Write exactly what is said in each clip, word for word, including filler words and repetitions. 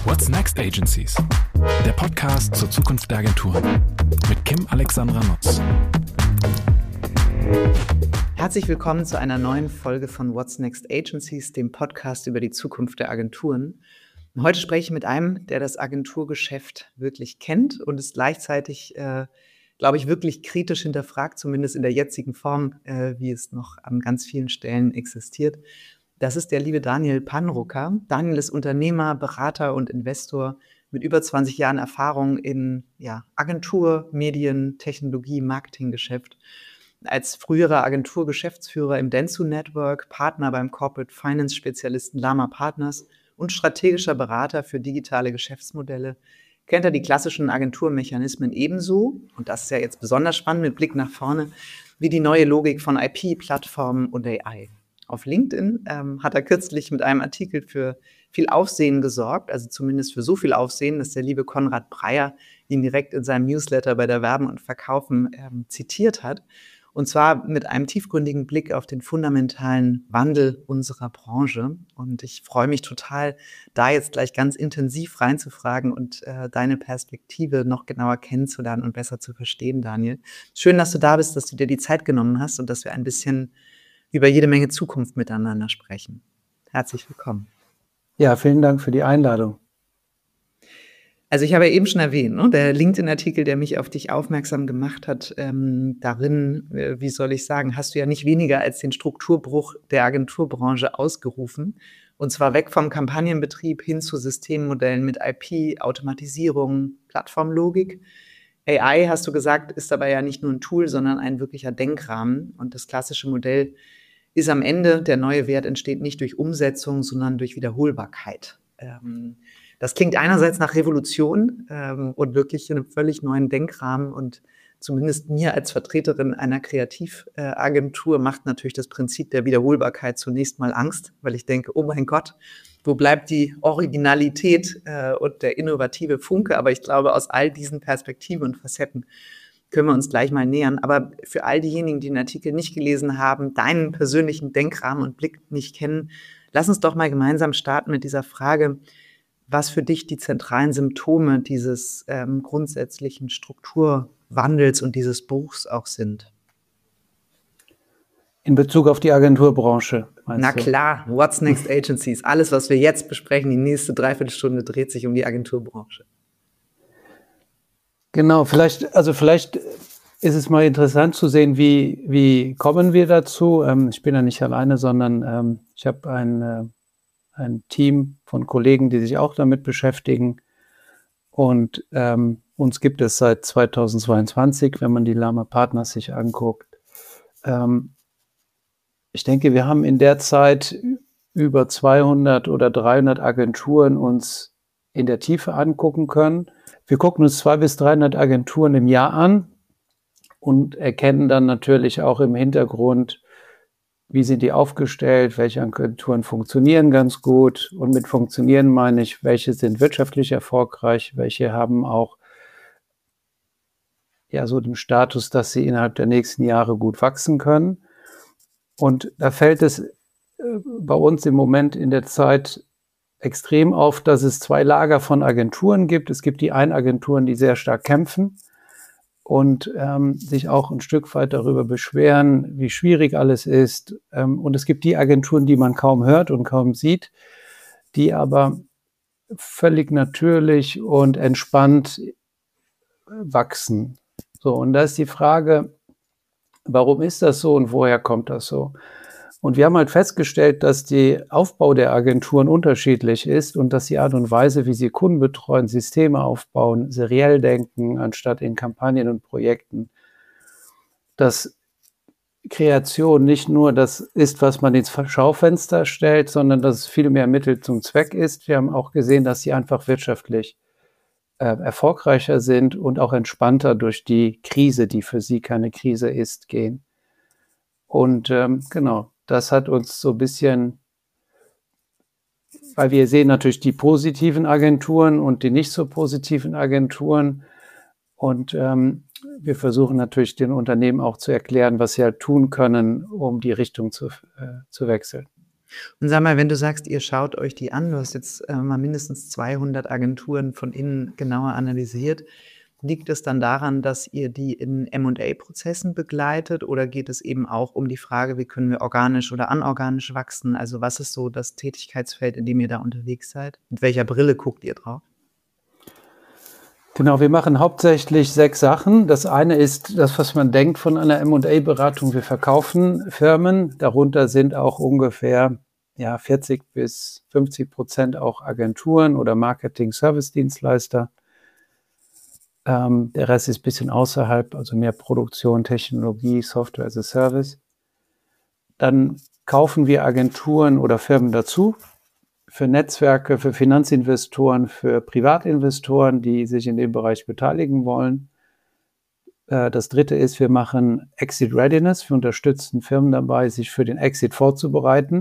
What's Next Agencies? Der Podcast zur Zukunft der Agenturen mit Kim Alexandra Nutz. Herzlich willkommen zu einer neuen Folge von What's Next Agencies, dem Podcast über die Zukunft der Agenturen. Und heute spreche ich mit einem, der das Agenturgeschäft wirklich kennt und es gleichzeitig, äh, glaube ich, wirklich kritisch hinterfragt, zumindest in der jetzigen Form, äh, wie es noch an ganz vielen Stellen existiert. Das ist der liebe Daniel Panrucker. Daniel ist Unternehmer, Berater und Investor mit über zwanzig Jahren Erfahrung in ja, Agentur, Medien, Technologie, Marketinggeschäft. Als früherer Agenturgeschäftsführer im Dentsu Network, Partner beim Corporate Finance Spezialisten Lama Partners und strategischer Berater für digitale Geschäftsmodelle kennt er die klassischen Agenturmechanismen ebenso, und das ist ja jetzt besonders spannend mit Blick nach vorne, wie die neue Logik von I P, Plattformen und A I. Auf LinkedIn ähm, hat er kürzlich mit einem Artikel für viel Aufsehen gesorgt, also zumindest für so viel Aufsehen, dass der liebe Konrad Breyer ihn direkt in seinem Newsletter bei der Werben und Verkaufen ähm, zitiert hat. Und zwar mit einem tiefgründigen Blick auf den fundamentalen Wandel unserer Branche. Und ich freue mich total, da jetzt gleich ganz intensiv reinzufragen und äh, deine Perspektive noch genauer kennenzulernen und besser zu verstehen, Daniel. Schön, dass du da bist, dass du dir die Zeit genommen hast und dass wir ein bisschen über jede Menge Zukunft miteinander sprechen. Herzlich willkommen. Ja, vielen Dank für die Einladung. Also ich habe ja eben schon erwähnt, ne, der LinkedIn-Artikel, der mich auf dich aufmerksam gemacht hat, ähm, darin, äh, wie soll ich sagen, hast du ja nicht weniger als den Strukturbruch der Agenturbranche ausgerufen. Und zwar weg vom Kampagnenbetrieb hin zu Systemmodellen mit I P, Automatisierung, Plattformlogik. A I, hast du gesagt, ist dabei ja nicht nur ein Tool, sondern ein wirklicher Denkrahmen. Und das klassische Modell ist am Ende, der neue Wert entsteht nicht durch Umsetzung, sondern durch Wiederholbarkeit. Ähm, das klingt einerseits nach Revolution ähm, und wirklich in einem völlig neuen Denkrahmen. Und zumindest mir als Vertreterin einer Kreativagentur äh, macht natürlich das Prinzip der Wiederholbarkeit zunächst mal Angst, weil ich denke, oh mein Gott, wo bleibt die Originalität äh, und der innovative Funke? Aber ich glaube, aus all diesen Perspektiven und Facetten können wir uns gleich mal nähern. Aber für all diejenigen, die den Artikel nicht gelesen haben, deinen persönlichen Denkrahmen und Blick nicht kennen, lass uns doch mal gemeinsam starten mit dieser Frage, was für dich die zentralen Symptome dieses ähm, grundsätzlichen Strukturwandels und dieses Bruchs auch sind. In Bezug auf die Agenturbranche, meinst Na du? klar, What's Next Agencies. Alles, was wir jetzt besprechen, die nächste Dreiviertelstunde dreht sich um die Agenturbranche. Genau, vielleicht, also vielleicht ist es mal interessant zu sehen, wie, wie kommen wir dazu. Ähm, ich bin ja nicht alleine, sondern ähm, ich habe ein, äh, ein Team von Kollegen, die sich auch damit beschäftigen. Und ähm, uns gibt es seit zweitausendzweiundzwanzig, wenn man die Lama Partners sich anguckt. Ähm, Ich denke, wir haben in der Zeit über zweihundert oder dreihundert Agenturen uns in der Tiefe angucken können. Wir gucken uns zweihundert bis dreihundert Agenturen im Jahr an und erkennen dann natürlich auch im Hintergrund, wie sind die aufgestellt, welche Agenturen funktionieren ganz gut. Und mit funktionieren meine ich, welche sind wirtschaftlich erfolgreich, welche haben auch ja so den Status, dass sie innerhalb der nächsten Jahre gut wachsen können. Und da fällt es bei uns im Moment in der Zeit extrem auf, dass es zwei Lager von Agenturen gibt. Es gibt die einen Agenturen, die sehr stark kämpfen und ähm, sich auch ein Stück weit darüber beschweren, wie schwierig alles ist. Ähm, und es gibt die Agenturen, die man kaum hört und kaum sieht, die aber völlig natürlich und entspannt wachsen. So, und da ist die Frage, warum ist das so und woher kommt das so? Und wir haben halt festgestellt, dass der Aufbau der Agenturen unterschiedlich ist und dass die Art und Weise, wie sie Kunden betreuen, Systeme aufbauen, seriell denken, anstatt in Kampagnen und Projekten, dass Kreation nicht nur das ist, was man ins Schaufenster stellt, sondern dass es viel mehr Mittel zum Zweck ist. Wir haben auch gesehen, dass sie einfach wirtschaftlich äh, erfolgreicher sind und auch entspannter durch die Krise, die für sie keine Krise ist, gehen. Und ähm, genau, das hat uns so ein bisschen, weil wir sehen natürlich die positiven Agenturen und die nicht so positiven Agenturen. Und ähm, wir versuchen natürlich den Unternehmen auch zu erklären, was sie halt tun können, um die Richtung zu, äh, zu wechseln. Und sag mal, wenn du sagst, ihr schaut euch die an, du hast jetzt äh, mal mindestens zweihundert Agenturen von innen genauer analysiert. Liegt es dann daran, dass ihr die in M und A-Prozessen begleitet oder geht es eben auch um die Frage, wie können wir organisch oder anorganisch wachsen? Also was ist so das Tätigkeitsfeld, in dem ihr da unterwegs seid? Mit welcher Brille guckt ihr drauf? Genau, wir machen hauptsächlich sechs Sachen. Das eine ist das, was man denkt von einer M und A-Beratung. Wir verkaufen Firmen. Darunter sind auch ungefähr ja, vierzig bis fünfzig Prozent auch Agenturen oder Marketing-Service-Dienstleister. Ähm, der Rest ist ein bisschen außerhalb, also mehr Produktion, Technologie, Software as a Service. Dann kaufen wir Agenturen oder Firmen dazu für Netzwerke, für Finanzinvestoren, für Privatinvestoren, die sich in dem Bereich beteiligen wollen. Äh, das dritte ist, wir machen Exit Readiness. Wir unterstützen Firmen dabei, sich für den Exit vorzubereiten.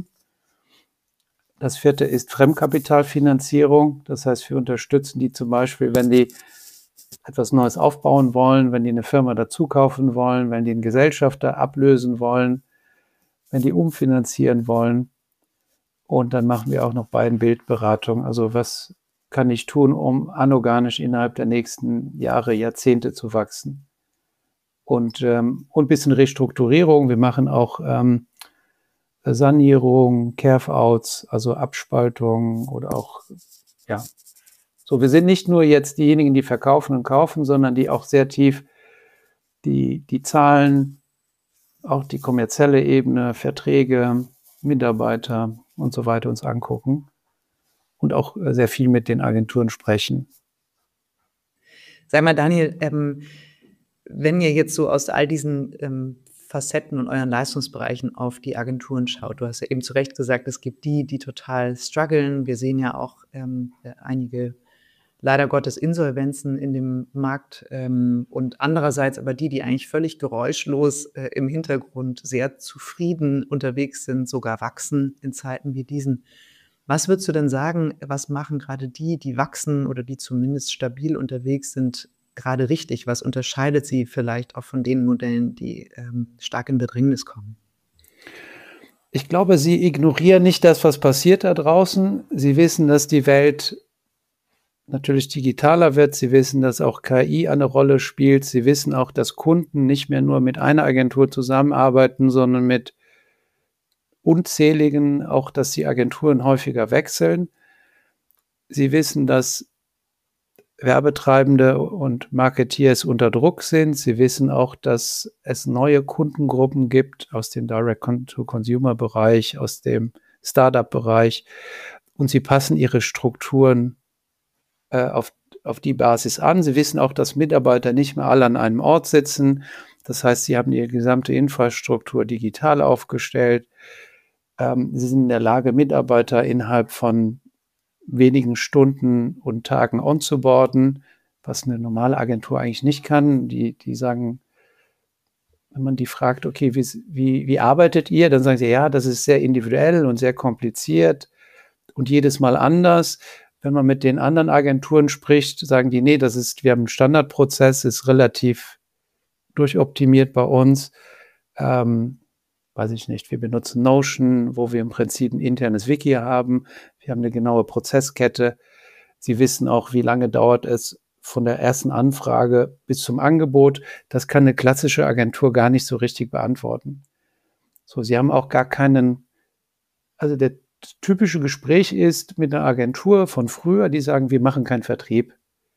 Das vierte ist Fremdkapitalfinanzierung. Das heißt, wir unterstützen die zum Beispiel, wenn die etwas Neues aufbauen wollen, wenn die eine Firma dazu kaufen wollen, wenn die einen Gesellschafter ablösen wollen, wenn die umfinanzieren wollen. Und dann machen wir auch noch Buy-and-Build-Beratung. Also was kann ich tun, um anorganisch innerhalb der nächsten Jahre, Jahrzehnte zu wachsen? Und, ähm, und ein bisschen Restrukturierung. Wir machen auch ähm, Sanierung, Carve-outs, also Abspaltung oder auch, ja, so, wir sind nicht nur jetzt diejenigen, die verkaufen und kaufen, sondern die auch sehr tief die, die Zahlen, auch die kommerzielle Ebene, Verträge, Mitarbeiter und so weiter uns angucken und auch sehr viel mit den Agenturen sprechen. Sag mal, Daniel, ähm, wenn ihr jetzt so aus all diesen ähm, Facetten und euren Leistungsbereichen auf die Agenturen schaut, du hast ja eben zu Recht gesagt, es gibt die, die total strugglen. Wir sehen ja auch ähm, einige leider Gottes Insolvenzen in dem Markt ähm, und andererseits aber die, die eigentlich völlig geräuschlos äh, im Hintergrund sehr zufrieden unterwegs sind, sogar wachsen in Zeiten wie diesen. Was würdest du denn sagen, was machen gerade die, die wachsen oder die zumindest stabil unterwegs sind, gerade richtig? Was unterscheidet sie vielleicht auch von den Modellen, die ähm, stark in Bedrängnis kommen? Ich glaube, sie ignorieren nicht das, was passiert da draußen. Sie wissen, dass die Welt natürlich digitaler wird. Sie wissen, dass auch K I eine Rolle spielt. Sie wissen auch, dass Kunden nicht mehr nur mit einer Agentur zusammenarbeiten, sondern mit unzähligen, auch dass die Agenturen häufiger wechseln. Sie wissen, dass Werbetreibende und Marketeers unter Druck sind. Sie wissen auch, dass es neue Kundengruppen gibt aus dem Direct-to-Consumer-Bereich, aus dem Startup-Bereich und sie passen ihre Strukturen äh, auf, auf die Basis an. Sie wissen auch, dass Mitarbeiter nicht mehr alle an einem Ort sitzen. Das heißt, sie haben ihre gesamte Infrastruktur digital aufgestellt. Ähm, sie sind in der Lage, Mitarbeiter innerhalb von wenigen Stunden und Tagen onzuboarden, was eine normale Agentur eigentlich nicht kann. Die, die sagen, wenn man die fragt, okay, wie, wie, wie arbeitet ihr? Dann sagen sie, ja, das ist sehr individuell und sehr kompliziert und jedes Mal anders. Wenn man mit den anderen Agenturen spricht, sagen die, nee, das ist, wir haben einen Standardprozess, ist relativ durchoptimiert bei uns. Ähm, weiß ich nicht, wir benutzen Notion, wo wir im Prinzip ein internes Wiki haben. Wir haben eine genaue Prozesskette. Sie wissen auch, wie lange dauert es von der ersten Anfrage bis zum Angebot. Das kann eine klassische Agentur gar nicht so richtig beantworten. So, sie haben auch gar keinen, also der typische Gespräch ist mit einer Agentur von früher, die sagen, wir machen keinen Vertrieb.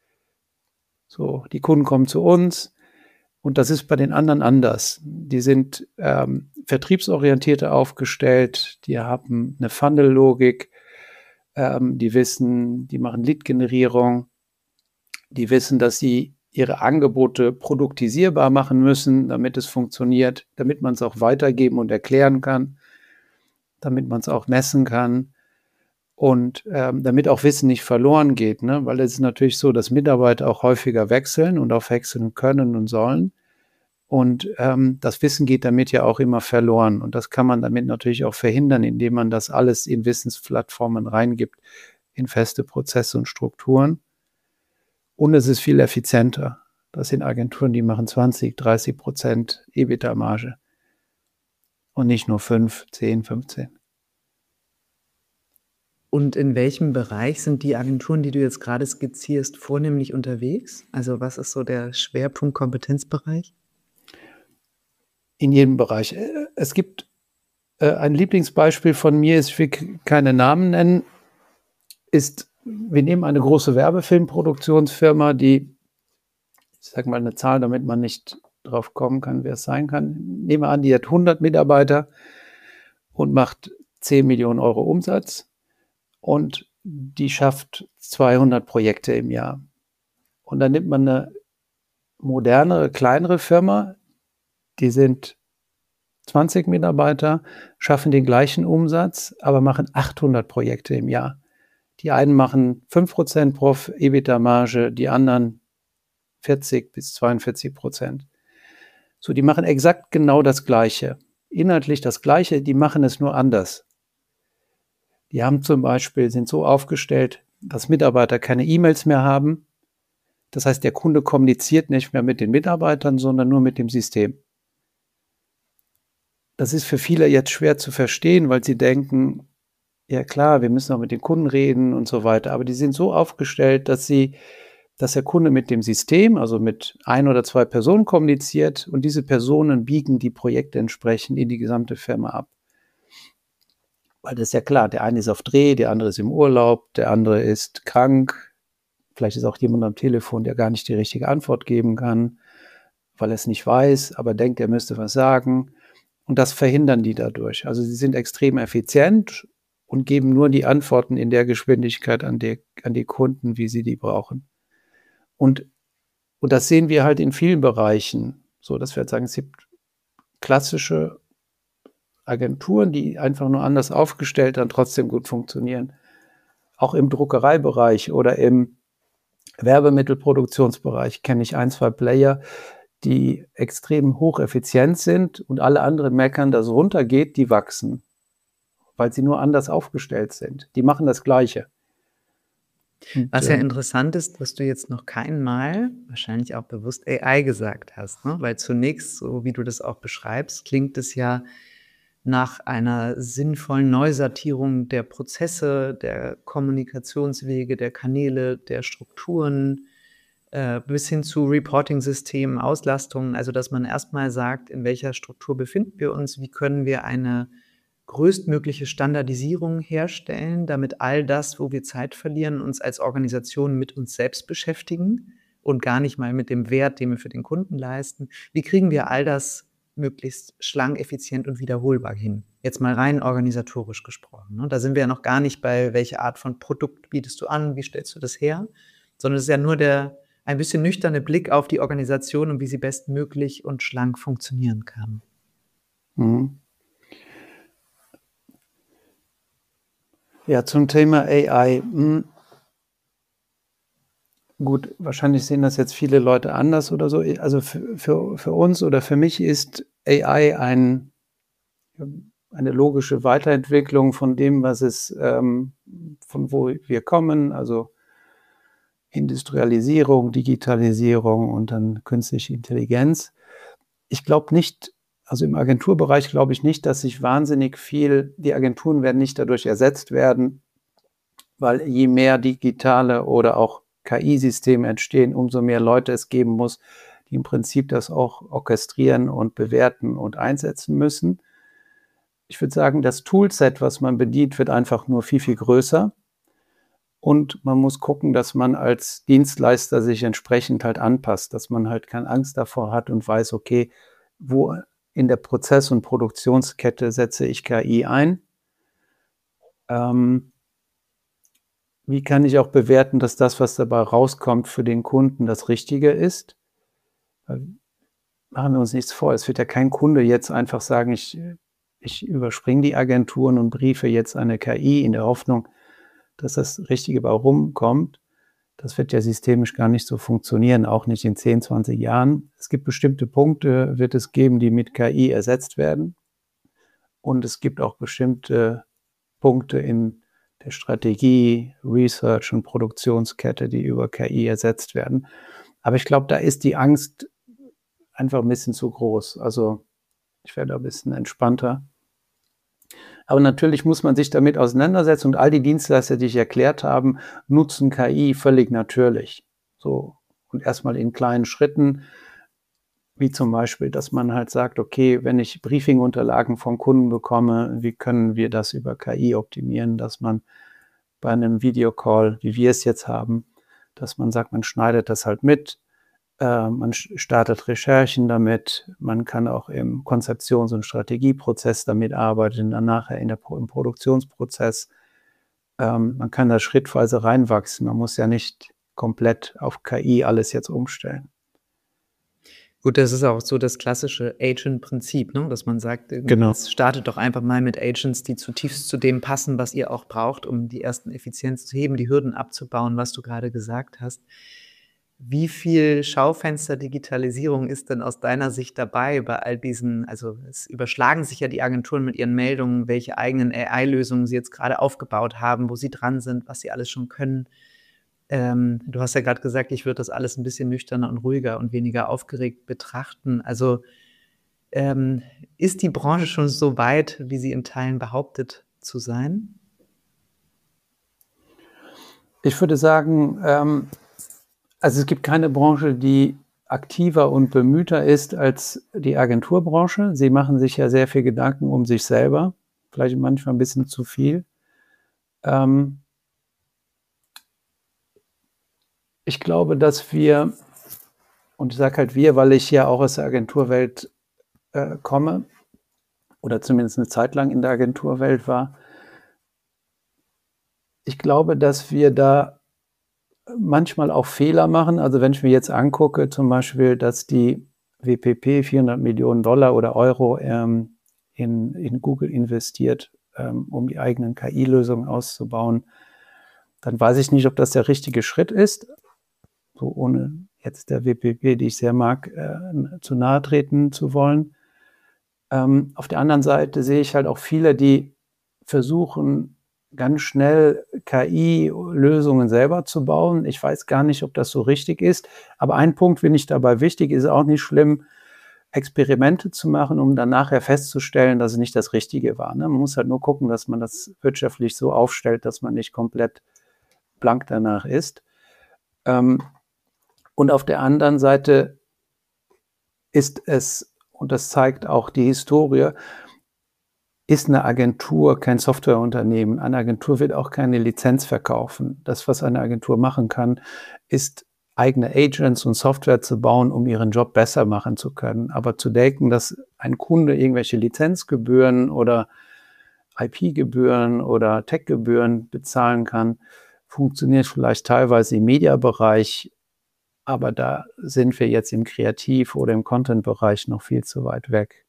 So, die Kunden kommen zu uns. Und das ist bei den anderen anders. Die sind ähm, vertriebsorientierter aufgestellt, die haben eine Funnel-Logik, ähm, die wissen, die machen Lead-Generierung, die wissen, dass sie ihre Angebote produktisierbar machen müssen, damit es funktioniert, damit man es auch weitergeben und erklären kann, damit man es auch messen kann und ähm, damit auch Wissen nicht verloren geht, ne? Weil es ist natürlich so, dass Mitarbeiter auch häufiger wechseln und auch wechseln können und sollen. Und ähm, das Wissen geht damit ja auch immer verloren. Und das kann man damit natürlich auch verhindern, indem man das alles in Wissensplattformen reingibt, in feste Prozesse und Strukturen. Und es ist viel effizienter. Das sind Agenturen, die machen zwanzig, dreißig Prozent EBITDA-Marge. Und nicht nur fünf, zehn, fünfzehn. Und in welchem Bereich sind die Agenturen, die du jetzt gerade skizzierst, vornehmlich unterwegs? Also was ist so der Schwerpunkt Kompetenzbereich? In jedem Bereich. Es gibt äh, ein Lieblingsbeispiel von mir, ich will keine Namen nennen, ist, wir nehmen eine große Werbefilmproduktionsfirma, die, ich sage mal eine Zahl, damit man nicht drauf kommen kann, wer es sein kann. Nehmen wir an, die hat hundert Mitarbeiter und macht zehn Millionen Euro Umsatz und die schafft zweihundert Projekte im Jahr. Und dann nimmt man eine modernere, kleinere Firma, die sind zwanzig Mitarbeiter, schaffen den gleichen Umsatz, aber machen achthundert Projekte im Jahr. Die einen machen fünf Prozent Prof EBITDA-Marge, die anderen vierzig bis zweiundvierzig Prozent. So, die machen exakt genau das Gleiche. Inhaltlich das Gleiche, die machen es nur anders. Die haben zum Beispiel, sind so aufgestellt, dass Mitarbeiter keine E-Mails mehr haben. Das heißt, der Kunde kommuniziert nicht mehr mit den Mitarbeitern, sondern nur mit dem System. Das ist für viele jetzt schwer zu verstehen, weil sie denken, ja klar, wir müssen auch mit den Kunden reden und so weiter. Aber die sind so aufgestellt, dass sie, dass der Kunde mit dem System, also mit ein oder zwei Personen kommuniziert und diese Personen biegen die Projekte entsprechend in die gesamte Firma ab. Weil das ist ja klar, der eine ist auf Dreh, der andere ist im Urlaub, der andere ist krank. Vielleicht ist auch jemand am Telefon, der gar nicht die richtige Antwort geben kann, weil er es nicht weiß, aber denkt, er müsste was sagen. Und das verhindern die dadurch. Also sie sind extrem effizient und geben nur die Antworten in der Geschwindigkeit an die, an die Kunden, wie sie die brauchen. Und, und das sehen wir halt in vielen Bereichen. So, dass wir jetzt sagen, es gibt klassische Agenturen, die einfach nur anders aufgestellt dann trotzdem gut funktionieren. Auch im Druckereibereich oder im Werbemittelproduktionsbereich kenne ich ein, zwei Player, die extrem hocheffizient sind und alle anderen meckern, dass es runtergeht, die wachsen, weil sie nur anders aufgestellt sind. Die machen das Gleiche. Und, was ja äh, interessant ist, dass du jetzt noch kein Mal, wahrscheinlich auch bewusst A I gesagt hast, ne? Weil zunächst, so wie du das auch beschreibst, klingt es ja nach einer sinnvollen Neusortierung der Prozesse, der Kommunikationswege, der Kanäle, der Strukturen, äh, bis hin zu Reporting-Systemen, Auslastungen. Also dass man erstmal sagt, in welcher Struktur befinden wir uns, wie können wir eine größtmögliche Standardisierung herstellen, damit all das, wo wir Zeit verlieren, uns als Organisation mit uns selbst beschäftigen und gar nicht mal mit dem Wert, den wir für den Kunden leisten. Wie kriegen wir all das möglichst schlank, effizient und wiederholbar hin? Jetzt mal rein organisatorisch gesprochen. Ne? Da sind wir ja noch gar nicht bei, welche Art von Produkt bietest du an, wie stellst du das her, sondern es ist ja nur der ein bisschen nüchterne Blick auf die Organisation und wie sie bestmöglich und schlank funktionieren kann. Mhm. Ja, zum Thema A I. Hm. Gut, wahrscheinlich sehen das jetzt viele Leute anders oder so. Also für, für, für uns oder für mich ist A I ein, eine logische Weiterentwicklung von dem, was es, ähm, von wo wir kommen, also Industrialisierung, Digitalisierung und dann künstliche Intelligenz. Ich glaube nicht, also im Agenturbereich glaube ich nicht, dass sich wahnsinnig viel, die Agenturen werden nicht dadurch ersetzt werden, weil je mehr digitale oder auch K I-Systeme entstehen, umso mehr Leute es geben muss, die im Prinzip das auch orchestrieren und bewerten und einsetzen müssen. Ich würde sagen, das Toolset, was man bedient, wird einfach nur viel, viel größer. Und man muss gucken, dass man als Dienstleister sich entsprechend halt anpasst, dass man halt keine Angst davor hat und weiß, okay, wo in der Prozess- und Produktionskette setze ich K I ein? Ähm, wie kann ich auch bewerten, dass das, was dabei rauskommt, für den Kunden das Richtige ist? Machen wir uns nichts vor. Es wird ja kein Kunde jetzt einfach sagen, ich, ich überspringe die Agenturen und briefe jetzt eine K I in der Hoffnung, dass das Richtige bei rumkommt. Das wird ja systemisch gar nicht so funktionieren, auch nicht in zehn, zwanzig Jahren. Es gibt bestimmte Punkte, wird es geben, die mit K I ersetzt werden. Und es gibt auch bestimmte Punkte in der Strategie, Research und Produktionskette, die über K I ersetzt werden. Aber ich glaube, da ist die Angst einfach ein bisschen zu groß. Also ich werde ein bisschen entspannter. Aber natürlich muss man sich damit auseinandersetzen und all die Dienstleister, die ich erklärt habe, nutzen K I völlig natürlich. So, und erstmal in kleinen Schritten, wie zum Beispiel, dass man halt sagt, okay, wenn ich Briefingunterlagen vom Kunden bekomme, wie können wir das über K I optimieren, dass man bei einem Videocall, wie wir es jetzt haben, dass man sagt, man schneidet das halt mit, äh, man startet Recherchen damit, man kann auch im Konzeptions- und Strategieprozess damit arbeiten, dann nachher in der, im Produktionsprozess. Ähm, man kann da schrittweise reinwachsen, man muss ja nicht komplett auf K I alles jetzt umstellen. Gut, das ist auch so das klassische Agent-Prinzip, ne? Dass man sagt, Genau. startet doch einfach mal mit Agents, die zutiefst zu dem passen, was ihr auch braucht, um die ersten Effizienz zu heben, die Hürden abzubauen, was du gerade gesagt hast. Wie viel Schaufenster Digitalisierung ist denn aus deiner Sicht dabei bei all diesen, also es überschlagen sich ja die Agenturen mit ihren Meldungen, welche eigenen A I-Lösungen sie jetzt gerade aufgebaut haben, wo sie dran sind, was sie alles schon können. Ähm, du hast ja gerade gesagt, ich würde das alles ein bisschen nüchterner und ruhiger und weniger aufgeregt betrachten. Also ähm, ist die Branche schon so weit, wie sie in Teilen behauptet zu sein? Ich würde sagen, ähm, also es gibt keine Branche, die aktiver und bemühter ist als die Agenturbranche. Sie machen sich ja sehr viel Gedanken um sich selber, vielleicht manchmal ein bisschen zu viel. Ähm, ich glaube, dass wir, und ich sage halt wir, weil ich ja auch aus der Agenturwelt äh, komme oder zumindest eine Zeit lang in der Agenturwelt war, ich glaube, dass wir da manchmal auch Fehler machen. Also wenn ich mir jetzt angucke, zum Beispiel, dass die W P P vierhundert Millionen Dollar oder Euro ähm, in, in Google investiert, ähm, um die eigenen K I-Lösungen auszubauen, dann weiß ich nicht, ob das der richtige Schritt ist, so ohne jetzt der W P P, die ich sehr mag, äh, zu nahe treten zu wollen. Ähm, auf der anderen Seite sehe ich halt auch viele, die versuchen, ganz schnell K I-Lösungen selber zu bauen. Ich weiß gar nicht, ob das so richtig ist. Aber ein Punkt finde ich dabei wichtig, ist auch nicht schlimm, Experimente zu machen, um dann nachher festzustellen, dass es nicht das Richtige war. Ne? Man muss halt nur gucken, dass man das wirtschaftlich so aufstellt, dass man nicht komplett blank danach ist. Ähm, und auf der anderen Seite ist es, und das zeigt auch die Historie, ist eine Agentur kein Softwareunternehmen. Eine Agentur wird auch keine Lizenz verkaufen. Das, was eine Agentur machen kann, ist eigene Agents und Software zu bauen, um ihren Job besser machen zu können. Aber zu denken, dass ein Kunde irgendwelche Lizenzgebühren oder I P-Gebühren oder Tech-Gebühren bezahlen kann, funktioniert vielleicht teilweise im Media-Bereich, aber da sind wir jetzt im Kreativ- oder im Content-Bereich noch viel zu weit weg.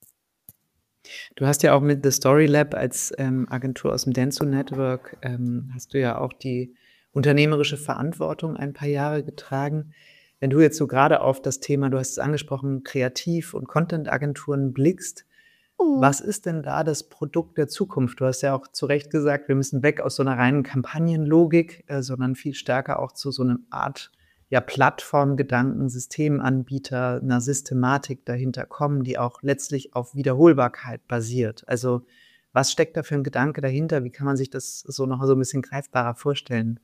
Du hast ja auch mit The Story Lab als ähm, Agentur aus dem Dentsu Network, ähm, hast du ja auch die unternehmerische Verantwortung ein paar Jahre getragen. Wenn du jetzt so gerade auf das Thema, du hast es angesprochen, Kreativ- und Content-Agenturen blickst, was ist denn da das Produkt der Zukunft? Du hast ja auch zu Recht gesagt, wir müssen weg aus so einer reinen Kampagnenlogik, äh, sondern viel stärker auch zu so einer Art ja, Plattformgedanken, Systemanbieter, einer Systematik dahinter kommen, die auch letztlich auf Wiederholbarkeit basiert. Also was steckt da für ein Gedanke dahinter? Wie kann man sich das so noch so ein bisschen greifbarer vorstellen?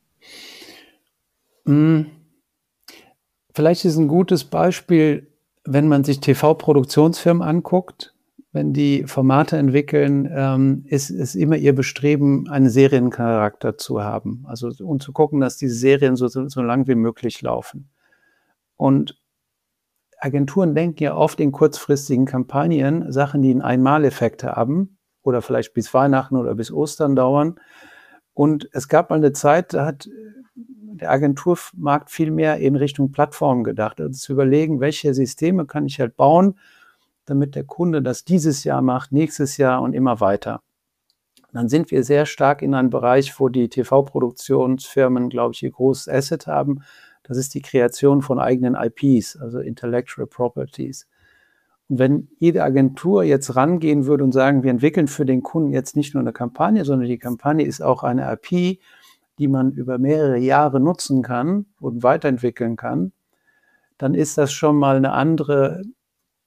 Vielleicht ist ein gutes Beispiel, wenn man sich T V-Produktionsfirmen anguckt, wenn die Formate entwickeln, ähm, ist es immer ihr Bestreben, einen Seriencharakter zu haben. Also und zu gucken, dass diese Serien so, so, so lang wie möglich laufen. Und Agenturen denken ja oft in kurzfristigen Kampagnen, Sachen, die einen Einmaleffekt haben oder vielleicht bis Weihnachten oder bis Ostern dauern. Und es gab mal eine Zeit, da hat der Agenturmarkt viel mehr in Richtung Plattform gedacht. Also zu überlegen, welche Systeme kann ich halt bauen, damit der Kunde das dieses Jahr macht, nächstes Jahr und immer weiter. Dann sind wir sehr stark in einem Bereich, wo die T V-Produktionsfirmen, glaube ich, ihr großes Asset haben. Das ist die Kreation von eigenen I Ps, also Intellectual Properties. Und wenn jede Agentur jetzt rangehen würde und sagen, wir entwickeln für den Kunden jetzt nicht nur eine Kampagne, sondern die Kampagne ist auch eine I P, die man über mehrere Jahre nutzen kann und weiterentwickeln kann, dann ist das schon mal eine andere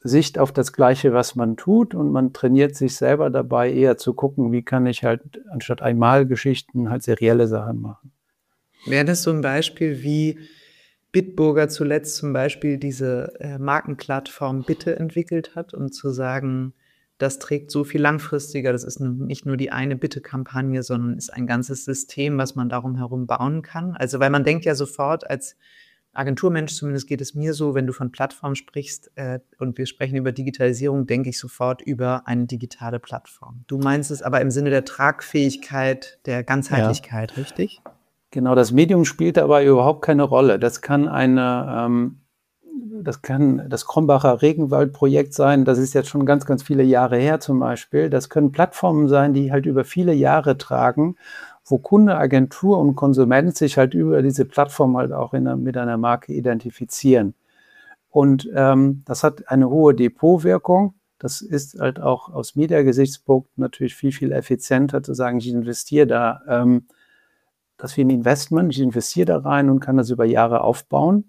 Sicht auf das Gleiche, was man tut, und man trainiert sich selber dabei, eher zu gucken, wie kann ich halt anstatt Einmalgeschichten halt serielle Sachen machen. Wäre das so ein Beispiel, wie Bitburger zuletzt zum Beispiel diese äh, Markenplattform Bitte entwickelt hat, um zu sagen, das trägt so viel langfristiger, das ist nun nicht nur die eine Bitte-Kampagne, sondern ist ein ganzes System, was man darum herum bauen kann. Also, weil man denkt ja sofort als Agenturmensch, zumindest geht es mir so, wenn du von Plattform sprichst äh, und wir sprechen über Digitalisierung, denke ich sofort über eine digitale Plattform. Du meinst es aber im Sinne der Tragfähigkeit, der Ganzheitlichkeit, ja. Richtig? Genau, das Medium spielt aber überhaupt keine Rolle. Das kann eine, ähm, das kann das Krombacher Regenwaldprojekt sein. Das ist jetzt schon ganz, ganz viele Jahre her zum Beispiel. Das können Plattformen sein, die halt über viele Jahre tragen, wo Kunde, Agentur und Konsument sich halt über diese Plattform halt auch in, mit einer Marke identifizieren. Und ähm, das hat eine hohe Depotwirkung. Das ist halt auch aus Media-Gesichtspunkt natürlich viel, viel effizienter zu sagen, ich investiere da, ähm, das ist wie ein Investment, ich investiere da rein und kann das über Jahre aufbauen.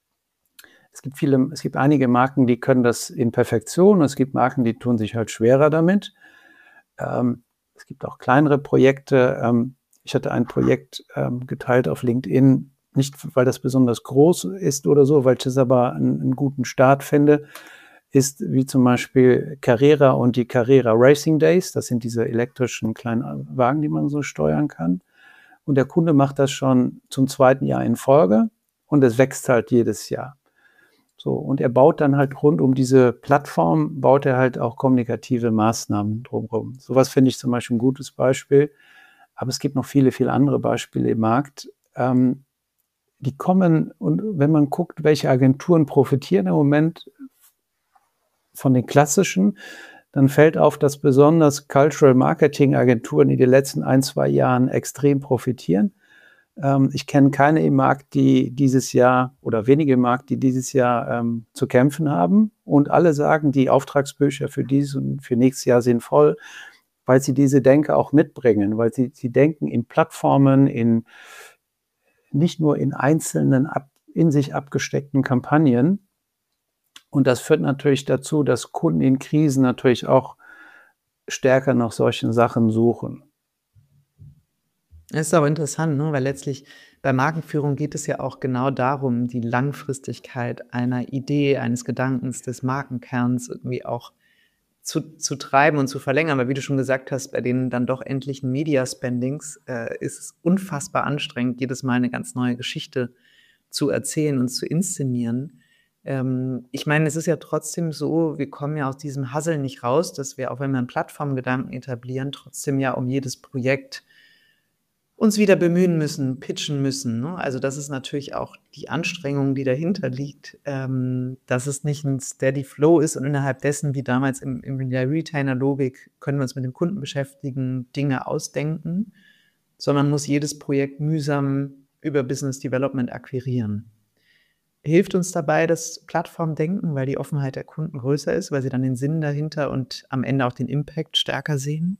Es gibt viele, es gibt einige Marken, die können das in Perfektion, es gibt Marken, die tun sich halt schwerer damit. Ähm, es gibt auch kleinere Projekte. Ähm, ich hatte ein Projekt ähm, geteilt auf LinkedIn, nicht weil das besonders groß ist oder so, weil ich es aber einen, einen guten Start finde, ist wie zum Beispiel Carrera und die Carrera Racing Days. Das sind diese elektrischen kleinen Wagen, die man so steuern kann. Und der Kunde macht das schon zum zweiten Jahr in Folge und es wächst halt jedes Jahr. So, und er baut dann halt rund um diese Plattform, baut er halt auch kommunikative Maßnahmen drumherum. Sowas finde ich zum Beispiel ein gutes Beispiel. Aber es gibt noch viele, viele andere Beispiele im Markt. Ähm, die kommen, und wenn man guckt, welche Agenturen profitieren im Moment von den klassischen, dann fällt auf, dass besonders Cultural Marketing Agenturen in den letzten ein, zwei Jahren extrem profitieren. Ähm, ich kenne keine im Markt, die dieses Jahr oder wenige im Markt, die dieses Jahr ähm, zu kämpfen haben. Und alle sagen, die Auftragsbücher für dieses und für nächstes Jahr sind voll, weil sie diese Denke auch mitbringen, weil sie, sie denken in Plattformen, in nicht nur in einzelnen ab, in sich abgesteckten Kampagnen. Und das führt natürlich dazu, dass Kunden in Krisen natürlich auch stärker nach solchen Sachen suchen. Das ist aber interessant, ne? Weil letztlich bei Markenführung geht es ja auch genau darum, die Langfristigkeit einer Idee, eines Gedankens, des Markenkerns irgendwie auch zu, zu treiben und zu verlängern. Weil wie du schon gesagt hast, bei den dann doch endlichen Media-Spendings äh, ist es unfassbar anstrengend, jedes Mal eine ganz neue Geschichte zu erzählen und zu inszenieren. Ähm, ich meine, es ist ja trotzdem so, wir kommen ja aus diesem Hustle nicht raus, dass wir, auch wenn wir einen Plattformgedanken etablieren, trotzdem ja um jedes Projekt uns wieder bemühen müssen, pitchen müssen. Ne? Also das ist natürlich auch die Anstrengung, die dahinter liegt, ähm, dass es nicht ein Steady Flow ist und innerhalb dessen, wie damals im, in der Retainer-Logik, können wir uns mit dem Kunden beschäftigen, Dinge ausdenken, sondern muss jedes Projekt mühsam über Business Development akquirieren. Hilft uns dabei das Plattformdenken, weil die Offenheit der Kunden größer ist, weil sie dann den Sinn dahinter und am Ende auch den Impact stärker sehen?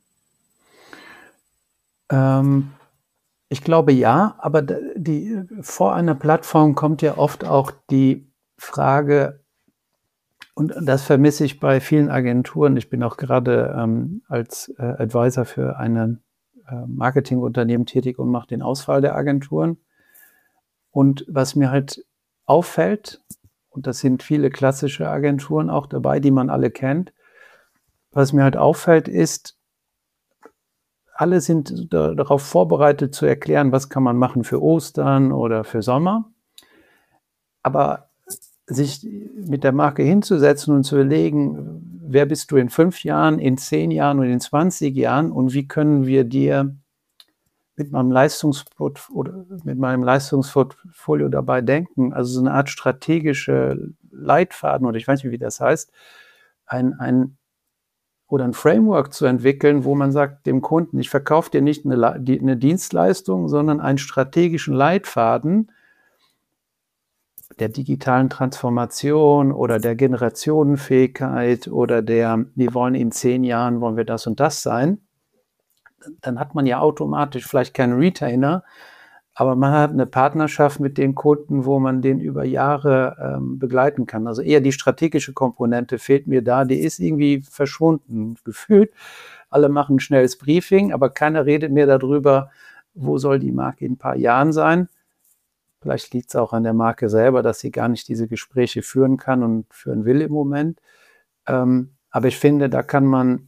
Ähm, ich glaube ja, aber die, vor einer Plattform kommt ja oft auch die Frage, und das vermisse ich bei vielen Agenturen. Ich bin auch gerade ähm, als äh, Advisor für ein äh, Marketingunternehmen tätig und mache den Ausfall der Agenturen. Und was mir halt auffällt, und das sind viele klassische Agenturen auch dabei, die man alle kennt, was mir halt auffällt, ist, alle sind da, darauf vorbereitet zu erklären, was kann man machen für Ostern oder für Sommer. Aber sich mit der Marke hinzusetzen und zu überlegen, wer bist du in fünf Jahren, in zehn Jahren und in zwanzig Jahren und wie können wir dir mit meinem Leistungsport oder mit meinem Leistungsportfolio dabei denken, also so eine Art strategische Leitfaden, oder ich weiß nicht, wie das heißt, ein, ein oder ein Framework zu entwickeln, wo man sagt dem Kunden, ich verkaufe dir nicht eine, eine Dienstleistung, sondern einen strategischen Leitfaden der digitalen Transformation oder der Generationenfähigkeit oder der, wir wollen in zehn Jahren, wollen wir das und das sein. Dann hat man ja automatisch vielleicht keinen Retainer, aber man hat eine Partnerschaft mit den Kunden, wo man den über Jahre ähm, begleiten kann. Also eher die strategische Komponente fehlt mir da, die ist irgendwie verschwunden, gefühlt. Alle machen ein schnelles Briefing, aber keiner redet mehr darüber, wo soll die Marke in ein paar Jahren sein. Vielleicht liegt es auch an der Marke selber, dass sie gar nicht diese Gespräche führen kann und führen will im Moment. Ähm, aber ich finde, da kann man,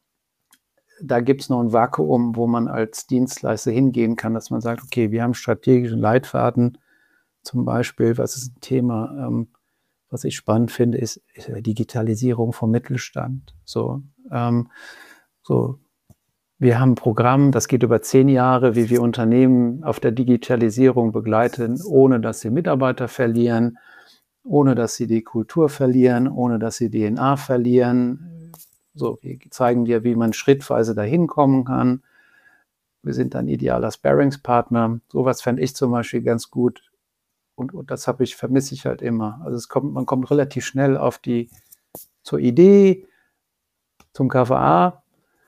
da gibt es noch ein Vakuum, wo man als Dienstleister hingehen kann, dass man sagt, okay, wir haben strategischen Leitfaden, zum Beispiel, was ist ein Thema, ähm, was ich spannend finde, ist, ist Digitalisierung vom Mittelstand. So, ähm, so, wir haben ein Programm, das geht über zehn Jahre, wie wir Unternehmen auf der Digitalisierung begleiten, ohne dass sie Mitarbeiter verlieren, ohne dass sie die Kultur verlieren, ohne dass sie D N A verlieren. So, wir zeigen dir, wie man schrittweise dahin kommen kann. Wir sind ein idealer Sparringspartner. Sowas fände ich zum Beispiel ganz gut. Und, und das habe ich, vermisse ich halt immer. Also es kommt, man kommt relativ schnell auf die, zur Idee, zum K V A.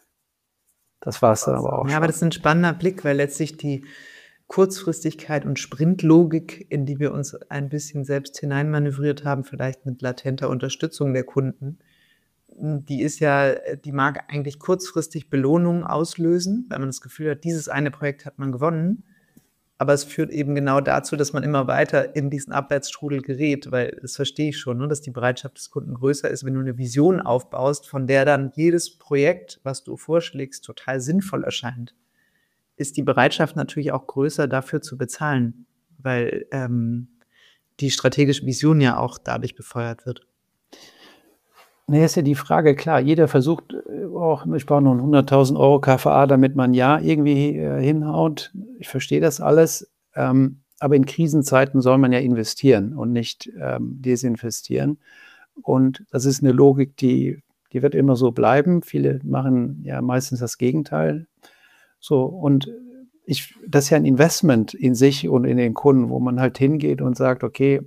Das war es dann aber auch Ja, schon. aber das ist ein spannender Blick, weil letztlich die Kurzfristigkeit und Sprintlogik, in die wir uns ein bisschen selbst hineinmanövriert haben, vielleicht mit latenter Unterstützung der Kunden, die ist ja, die mag eigentlich kurzfristig Belohnungen auslösen, weil man das Gefühl hat, dieses eine Projekt hat man gewonnen. Aber es führt eben genau dazu, dass man immer weiter in diesen Abwärtsstrudel gerät, weil das verstehe ich schon, ne, dass die Bereitschaft des Kunden größer ist, wenn du eine Vision aufbaust, von der dann jedes Projekt, was du vorschlägst, total sinnvoll erscheint, ist die Bereitschaft natürlich auch größer, dafür zu bezahlen, weil ähm, die strategische Vision ja auch dadurch befeuert wird. Nee, ist ja die Frage, klar, jeder versucht, auch, ich brauche noch hunderttausend Euro K V A, damit man ja irgendwie äh, hinhaut. Ich verstehe das alles, ähm, aber in Krisenzeiten soll man ja investieren und nicht ähm, desinvestieren. Und das ist eine Logik, die, die wird immer so bleiben. Viele machen ja meistens das Gegenteil. So, und ich, das ist ja ein Investment in sich und in den Kunden, wo man halt hingeht und sagt, okay,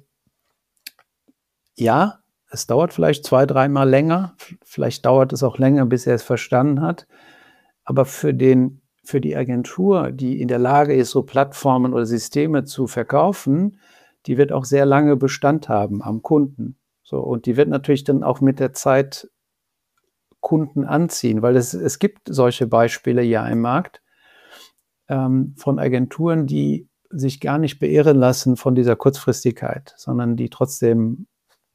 ja, es dauert vielleicht zwei, dreimal länger, vielleicht dauert es auch länger, bis er es verstanden hat, aber für den, für die Agentur, die in der Lage ist, so Plattformen oder Systeme zu verkaufen, die wird auch sehr lange Bestand haben am Kunden. So, und die wird natürlich dann auch mit der Zeit Kunden anziehen, weil es, es gibt solche Beispiele ja im Markt ähm, von Agenturen, die sich gar nicht beirren lassen von dieser Kurzfristigkeit, sondern die trotzdem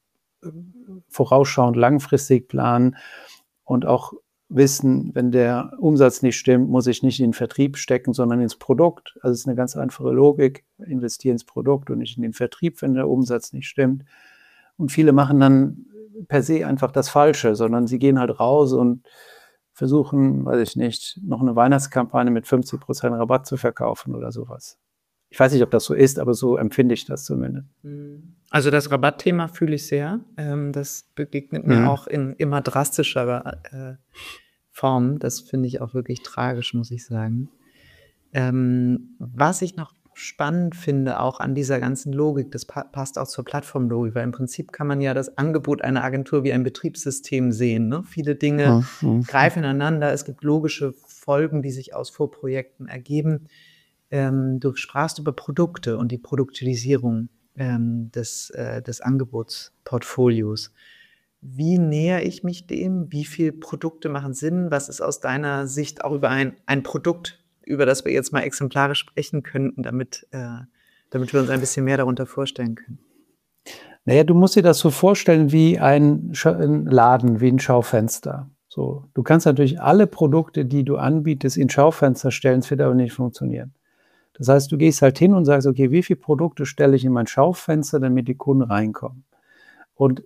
vorausschauend langfristig planen und auch wissen, wenn der Umsatz nicht stimmt, muss ich nicht in den Vertrieb stecken, sondern ins Produkt. Also es ist eine ganz einfache Logik, investiere ins Produkt und nicht in den Vertrieb, wenn der Umsatz nicht stimmt. Und viele machen dann per se einfach das Falsche, sondern sie gehen halt raus und versuchen, weiß ich nicht, noch eine Weihnachtskampagne mit fünfzig Prozent Rabatt zu verkaufen oder sowas. Ich weiß nicht, ob das so ist, aber so empfinde ich das zumindest. Also das Rabattthema fühle ich sehr. Ähm, das begegnet mir Mhm. auch in immer drastischerer äh, Form. Das finde ich auch wirklich tragisch, muss ich sagen. Ähm, was ich noch spannend finde, auch an dieser ganzen Logik, das pa- passt auch zur Plattformlogik, weil im Prinzip kann man ja das Angebot einer Agentur wie ein Betriebssystem sehen. Ne? Viele Dinge Mhm. greifen ineinander. Es gibt logische Folgen, die sich aus Vorprojekten ergeben. Ähm, du sprachst über Produkte und die Produktivisierung ähm, des, äh, des Angebotsportfolios. Wie nähere ich mich dem? Wie viele Produkte machen Sinn? Was ist aus deiner Sicht auch über ein, ein Produkt, über das wir jetzt mal exemplarisch sprechen könnten, damit, äh, damit wir uns ein bisschen mehr darunter vorstellen können? Naja, du musst dir das so vorstellen wie ein, Scha- ein Laden, wie ein Schaufenster. So, du kannst natürlich alle Produkte, die du anbietest, in Schaufenster stellen, es wird aber nicht funktionieren. Das heißt, du gehst halt hin und sagst, okay, wie viele Produkte stelle ich in mein Schaufenster, damit die Kunden reinkommen? Und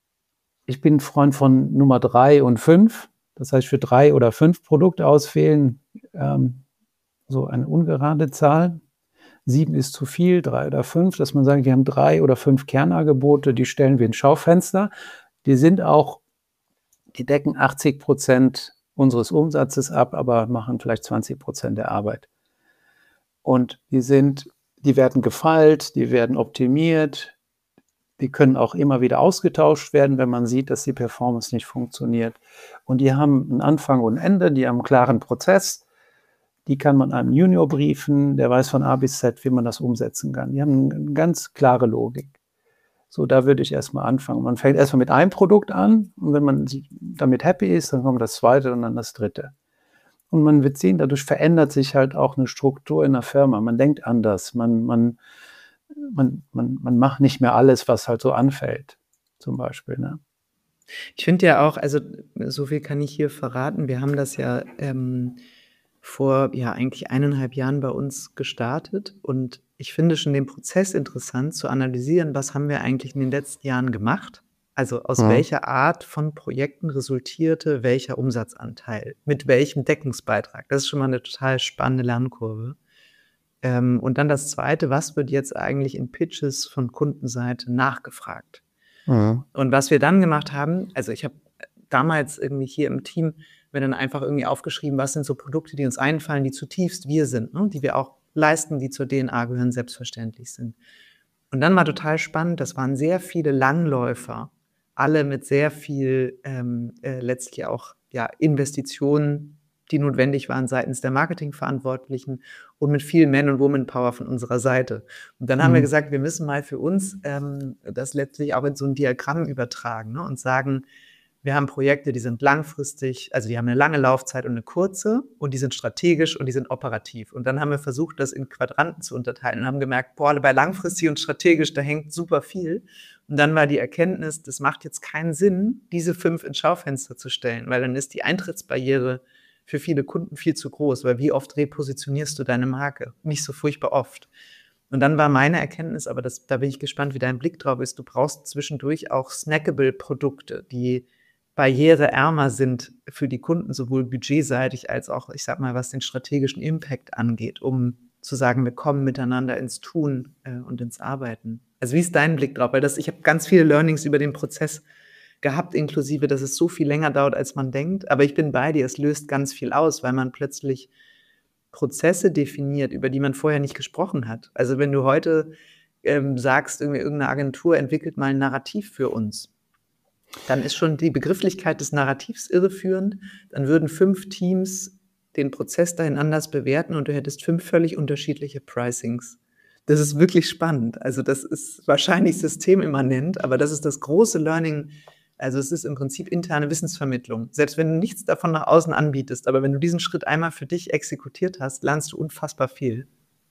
ich bin ein Freund von Nummer drei und fünf. Das heißt, für drei oder fünf Produkte auswählen, ähm, so eine ungerade Zahl. Sieben ist zu viel, drei oder fünf, dass man sagt, wir haben drei oder fünf Kernangebote, die stellen wir ins Schaufenster. Die sind auch, die decken achtzig Prozent unseres Umsatzes ab, aber machen vielleicht zwanzig Prozent der Arbeit. Und die sind, die werden gefeilt, die werden optimiert, die können auch immer wieder ausgetauscht werden, wenn man sieht, dass die Performance nicht funktioniert. Und die haben einen Anfang und ein Ende, die haben einen klaren Prozess, die kann man einem Junior briefen, der weiß von A bis Z, wie man das umsetzen kann. Die haben eine ganz klare Logik. So, da würde ich erstmal anfangen. Man fängt erstmal mit einem Produkt an und wenn man damit happy ist, dann kommt das zweite und dann das dritte. Und man wird sehen, dadurch verändert sich halt auch eine Struktur in der Firma. Man denkt anders. Man, man, man, man, man macht nicht mehr alles, was halt so anfällt, zum Beispiel. Ne? Ich finde ja auch, also so viel kann ich hier verraten. Wir haben das ja ähm, vor ja eigentlich eineinhalb Jahren bei uns gestartet und ich finde schon den Prozess interessant zu analysieren, was haben wir eigentlich in den letzten Jahren gemacht. Also aus mhm. welcher Art von Projekten resultierte welcher Umsatzanteil, mit welchem Deckungsbeitrag. Das ist schon mal eine total spannende Lernkurve. Ähm, und dann das Zweite, was wird jetzt eigentlich in Pitches von Kundenseite nachgefragt? Mhm. Und was wir dann gemacht haben, also ich habe damals irgendwie hier im Team mir dann einfach irgendwie aufgeschrieben, was sind so Produkte, die uns einfallen, die zutiefst wir sind, ne? Die wir auch leisten, die zur D N A gehören, selbstverständlich sind. Und dann war total spannend, das waren sehr viele Langläufer, alle mit sehr viel ähm, äh, letztlich auch ja, Investitionen, die notwendig waren seitens der Marketingverantwortlichen und mit viel Man- und Woman-Power von unserer Seite. Und dann haben mhm. wir gesagt, wir müssen mal für uns ähm, das letztlich auch in so ein Diagramm übertragen, ne, und sagen, wir haben Projekte, die sind langfristig, also die haben eine lange Laufzeit und eine kurze und die sind strategisch und die sind operativ. Und dann haben wir versucht, das in Quadranten zu unterteilen und haben gemerkt, boah, bei langfristig und strategisch, da hängt super viel. Und dann war die Erkenntnis, das macht jetzt keinen Sinn, diese fünf ins Schaufenster zu stellen, weil dann ist die Eintrittsbarriere für viele Kunden viel zu groß, weil wie oft repositionierst du deine Marke? Nicht so furchtbar oft. Und dann war meine Erkenntnis, aber das, da bin ich gespannt, wie dein Blick drauf ist, du brauchst zwischendurch auch snackable Produkte, die barriereärmer sind für die Kunden, sowohl budgetseitig als auch, ich sag mal, was den strategischen Impact angeht, um zu sagen, wir kommen miteinander ins Tun äh, und ins Arbeiten. Also wie ist dein Blick drauf? Weil das, ich habe ganz viele Learnings über den Prozess gehabt, inklusive, dass es so viel länger dauert, als man denkt. Aber ich bin bei dir, es löst ganz viel aus, weil man plötzlich Prozesse definiert, über die man vorher nicht gesprochen hat. Also wenn du heute ähm, sagst, irgendwie irgendeine Agentur entwickelt mal ein Narrativ für uns, dann ist schon die Begrifflichkeit des Narrativs irreführend. Dann würden fünf Teams den Prozess dahin anders bewerten und du hättest fünf völlig unterschiedliche Pricings. Das ist wirklich spannend. Also das ist wahrscheinlich systemimmanent, aber das ist das große Learning. Also es ist im Prinzip interne Wissensvermittlung. Selbst wenn du nichts davon nach außen anbietest, aber wenn du diesen Schritt einmal für dich exekutiert hast, lernst du unfassbar viel.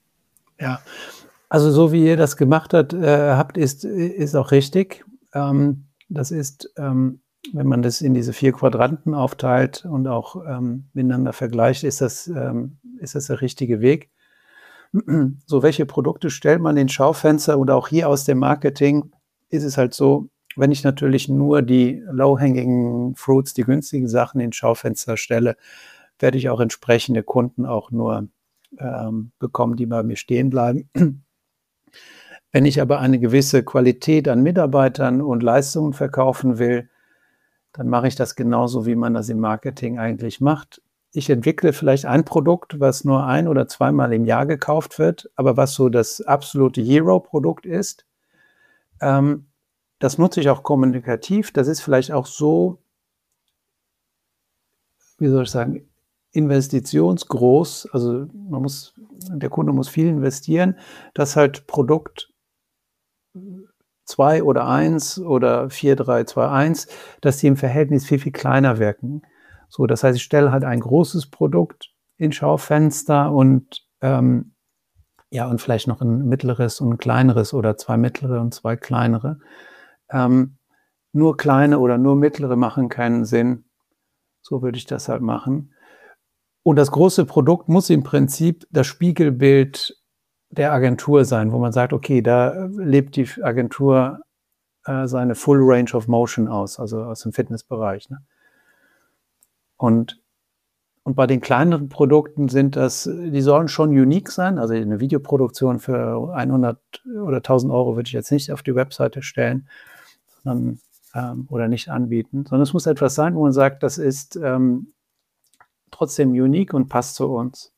Ja, also so wie ihr das gemacht habt, äh, habt ist, ist auch richtig. Ähm, Das ist, ähm, wenn man das in diese vier Quadranten aufteilt und auch ähm, miteinander vergleicht, ist das, ähm, ist das der richtige Weg. So, welche Produkte stellt man ins Schaufenster oder auch hier aus dem Marketing, ist es halt so, wenn ich natürlich nur die low-hanging fruits, die günstigen Sachen ins Schaufenster stelle, werde ich auch entsprechende Kunden auch nur ähm, bekommen, die bei mir stehen bleiben. Wenn ich aber eine gewisse Qualität an Mitarbeitern und Leistungen verkaufen will, dann mache ich das genauso, wie man das im Marketing eigentlich macht. Ich entwickle vielleicht ein Produkt, was nur ein- oder zweimal im Jahr gekauft wird, aber was so das absolute Hero-Produkt ist. Ähm, das nutze ich auch kommunikativ. Das ist vielleicht auch so, wie soll ich sagen, investitionsgroß. Also man muss, der Kunde muss viel investieren, dass halt Produkt zwei oder eins oder vier, drei, zwei, eins, dass die im Verhältnis viel, viel kleiner wirken. So, das heißt, ich stelle halt ein großes Produkt ins Schaufenster und ähm, ja, und vielleicht noch ein mittleres und ein kleineres oder zwei mittlere und zwei kleinere. Ähm, nur kleine oder nur mittlere machen keinen Sinn. So würde ich das halt machen. Und das große Produkt muss im Prinzip das Spiegelbild der Agentur sein, wo man sagt, okay, da lebt die Agentur äh, seine Full Range of Motion aus, also aus dem Fitnessbereich. Ne? Und, und bei den kleineren Produkten sind das, die sollen schon unique sein, also eine Videoproduktion für hundert oder tausend Euro würde ich jetzt nicht auf die Webseite stellen, sondern, ähm, oder nicht anbieten, sondern es muss etwas sein, wo man sagt, das ist ähm, trotzdem unique und passt zu uns.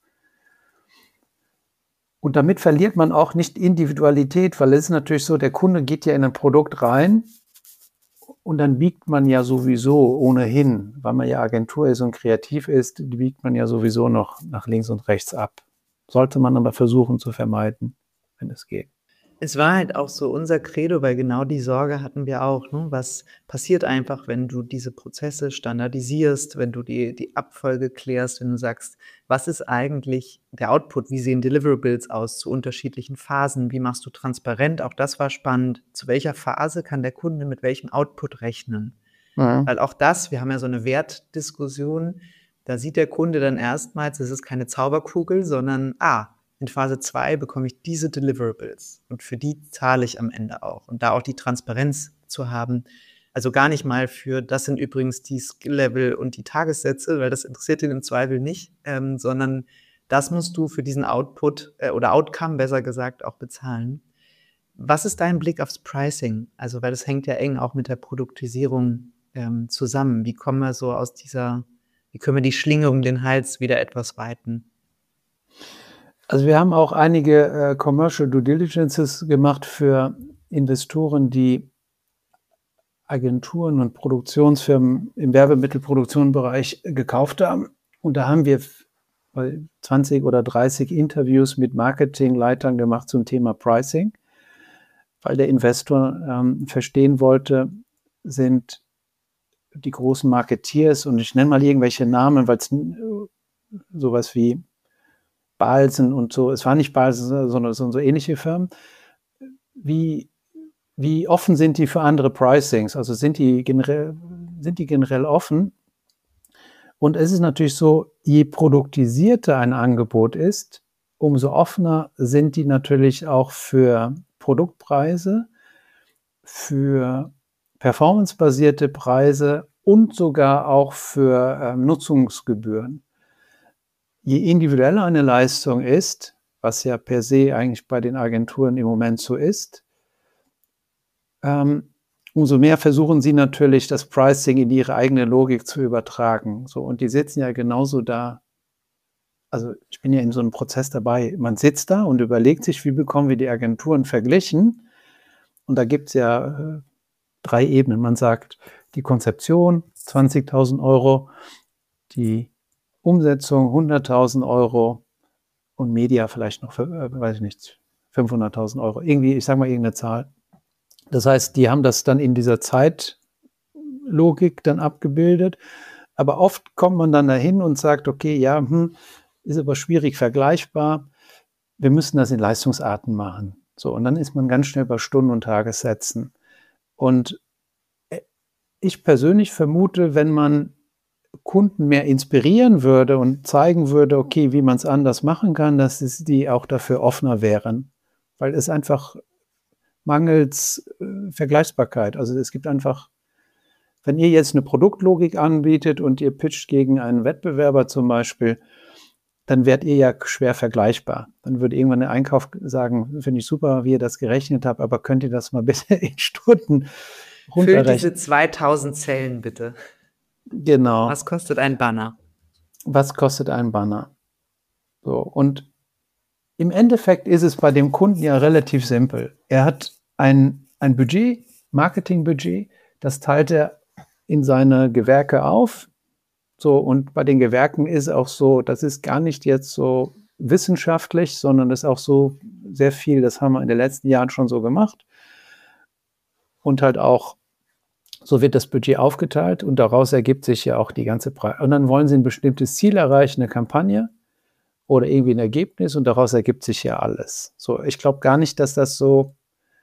Und damit verliert man auch nicht Individualität, weil es ist natürlich so, der Kunde geht ja in ein Produkt rein Und dann biegt man ja sowieso ohnehin, weil man ja Agentur ist und kreativ ist, biegt man ja sowieso noch nach links und rechts ab. Sollte man aber versuchen zu vermeiden, wenn es geht. Es war halt auch so unser Credo, weil genau die Sorge hatten wir auch, ne? Was passiert einfach, wenn du diese Prozesse standardisierst, wenn du die, die Abfolge klärst, wenn du sagst, was ist eigentlich der Output, wie sehen Deliverables aus zu unterschiedlichen Phasen, wie machst du transparent, auch das war spannend, zu welcher Phase kann der Kunde mit welchem Output rechnen? Mhm. Weil auch das, wir haben ja so eine Wertdiskussion, da sieht der Kunde dann erstmals, es ist keine Zauberkugel, sondern, ah, in Phase zwei bekomme ich diese Deliverables und für die zahle ich am Ende auch. Und da auch die Transparenz zu haben, also gar nicht mal für, das sind übrigens die Skill-Level und die Tagessätze, weil das interessiert ihn im Zweifel nicht, ähm, sondern das musst du für diesen Output äh, oder Outcome, besser gesagt, auch bezahlen. Was ist dein Blick aufs Pricing? Also, weil das hängt ja eng auch mit der Produktisierung ähm, zusammen. Wie kommen wir so aus dieser, wie können wir die Schlinge um den Hals wieder etwas weiten? Also wir haben auch einige äh, Commercial Due Diligences gemacht für Investoren, die Agenturen und Produktionsfirmen im Werbemittelproduktionsbereich gekauft haben. Und da haben wir zwanzig oder dreißig Interviews mit Marketingleitern gemacht zum Thema Pricing, weil der Investor ähm, verstehen wollte, sind die großen Marketeers, und ich nenne mal irgendwelche Namen, weil es äh, sowas wie Balsen und so, es war nicht Balsen, sondern so, so ähnliche Firmen. Wie, wie offen sind die für andere Pricings? Also sind die generell, sind die generell offen? Und es ist natürlich so, je produktisierter ein Angebot ist, umso offener sind die natürlich auch für Produktpreise, für performancebasierte Preise und sogar auch für äh, Nutzungsgebühren. Je individueller eine Leistung ist, was ja per se eigentlich bei den Agenturen im Moment so ist, ähm, umso mehr versuchen sie natürlich, das Pricing in ihre eigene Logik zu übertragen. So, und die sitzen ja genauso da. Also ich bin ja in so einem Prozess dabei. Man sitzt da und überlegt sich, wie bekommen wir die Agenturen verglichen? Und da gibt es ja äh, drei Ebenen. Man sagt, die Konzeption, zwanzigtausend Euro, die Umsetzung hunderttausend Euro und Media vielleicht noch, äh, weiß ich nicht, fünfhunderttausend Euro. Irgendwie, ich sage mal irgendeine Zahl. Das heißt, die haben das dann in dieser Zeitlogik dann abgebildet. Aber oft kommt man dann dahin und sagt, okay, ja, hm, ist aber schwierig vergleichbar. Wir müssen das in Leistungsarten machen. So, und dann ist man ganz schnell bei Stunden- und Tagessätzen. Und ich persönlich vermute, wenn man Kunden mehr inspirieren würde und zeigen würde, okay, wie man es anders machen kann, dass es die auch dafür offener wären. Weil es einfach mangels äh, Vergleichbarkeit. Also es gibt einfach, wenn ihr jetzt eine Produktlogik anbietet und ihr pitcht gegen einen Wettbewerber zum Beispiel, dann werdet ihr ja schwer vergleichbar. Dann würde irgendwann der Einkauf sagen, finde ich super, wie ihr das gerechnet habt, aber könnt ihr das mal bitte in Stunden runterrechnen? Füllt diese zweitausend Zellen bitte. Genau. Was kostet ein Banner? Was kostet ein Banner? So, und im Endeffekt ist es bei dem Kunden ja relativ simpel. Er hat ein, ein Budget, Marketingbudget, das teilt er in seine Gewerke auf. So, und bei den Gewerken ist auch so, das ist gar nicht jetzt so wissenschaftlich, sondern das ist auch so sehr viel, das haben wir in den letzten Jahren schon so gemacht. Und halt auch, so wird das Budget aufgeteilt und daraus ergibt sich ja auch die ganze Preis. Und dann wollen sie ein bestimmtes Ziel erreichen, eine Kampagne oder irgendwie ein Ergebnis, und daraus ergibt sich ja alles. So, ich glaube gar nicht, dass das so.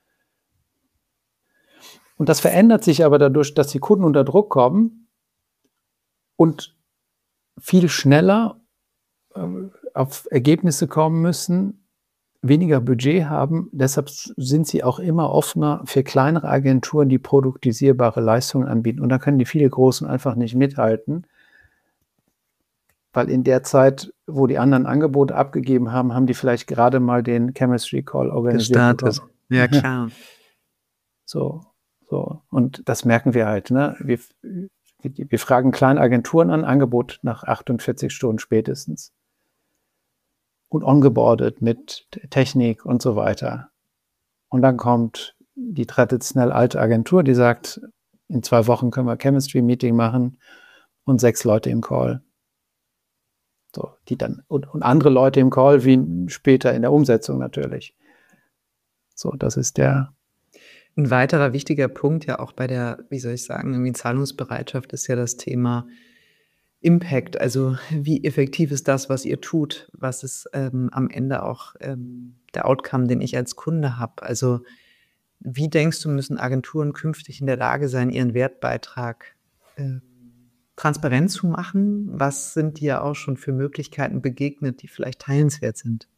Und das verändert sich aber dadurch, dass die Kunden unter Druck kommen und viel schneller äh, auf Ergebnisse kommen müssen, weniger Budget haben. Deshalb sind sie auch immer offener für kleinere Agenturen, die produktisierbare Leistungen anbieten. Und da können die viele Großen einfach nicht mithalten, weil in der Zeit, wo die anderen Angebote abgegeben haben, haben die vielleicht gerade mal den Chemistry Call organisiert. Gestartet. Ja, klar. So, so. Und das merken wir halt. Ne? Wir, wir fragen kleine Agenturen an, Angebot nach achtundvierzig Stunden spätestens. Und ongeboardet mit Technik und so weiter. Und dann kommt die traditionell alte Agentur, die sagt, in zwei Wochen können wir Chemistry-Meeting machen und sechs Leute im Call. So, die dann, und, und andere Leute im Call wie später in der Umsetzung natürlich. So, das ist der. Ein weiterer wichtiger Punkt ja auch bei der, wie soll ich sagen, irgendwie Zahlungsbereitschaft ist ja das Thema Impact. Also wie effektiv ist das, was ihr tut? Was ist ähm, am Ende auch ähm, der Outcome, den ich als Kunde habe? Also wie denkst du, müssen Agenturen künftig in der Lage sein, ihren Wertbeitrag äh, transparent zu machen? Was sind dir auch schon für Möglichkeiten begegnet, die vielleicht teilenswert sind?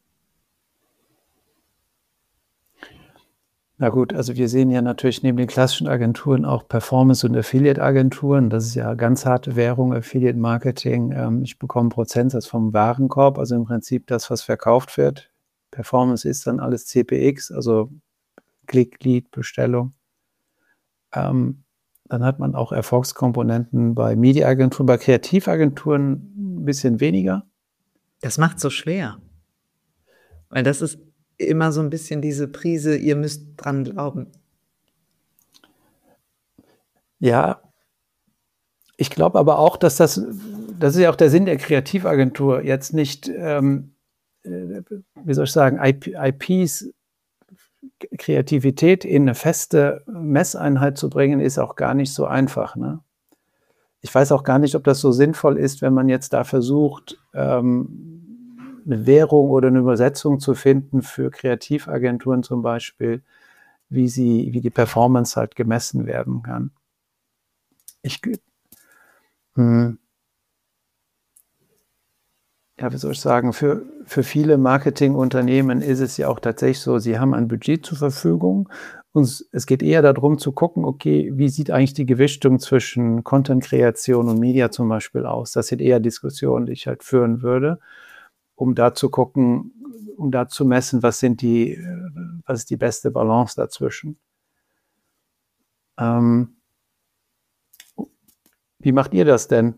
Na gut, also wir sehen ja natürlich neben den klassischen Agenturen auch Performance- und Affiliate-Agenturen. Das ist ja ganz harte Währung, Affiliate-Marketing. Ähm, ich bekomme einen Prozentsatz vom Warenkorb, also im Prinzip das, was verkauft wird. Performance ist dann alles C P X, also Klick, Lead, Bestellung. Ähm, dann hat man auch Erfolgskomponenten bei Media-Agenturen, bei Kreativagenturen ein bisschen weniger. Das macht so schwer, weil das ist immer so ein bisschen diese Prise, ihr müsst dran glauben. Ja, ich glaube aber auch, dass das, das ist ja auch der Sinn der Kreativagentur, jetzt nicht, ähm, wie soll ich sagen, I Ps, Kreativität in eine feste Messeinheit zu bringen, ist auch gar nicht so einfach. Ne? Ich weiß auch gar nicht, ob das so sinnvoll ist, wenn man jetzt da versucht, ähm, eine Währung oder eine Übersetzung zu finden für Kreativagenturen zum Beispiel, wie sie, wie die Performance halt gemessen werden kann. Ich, hm, ja, wie soll ich sagen, für, für viele Marketingunternehmen ist es ja auch tatsächlich so, sie haben ein Budget zur Verfügung und es geht eher darum zu gucken, okay, wie sieht eigentlich die Gewichtung zwischen Content-Kreation und Media zum Beispiel aus? Das sind eher Diskussionen, die ich halt führen würde, um da zu gucken, um da zu messen, was sind die, was ist die beste Balance dazwischen. Ähm, wie macht ihr das denn?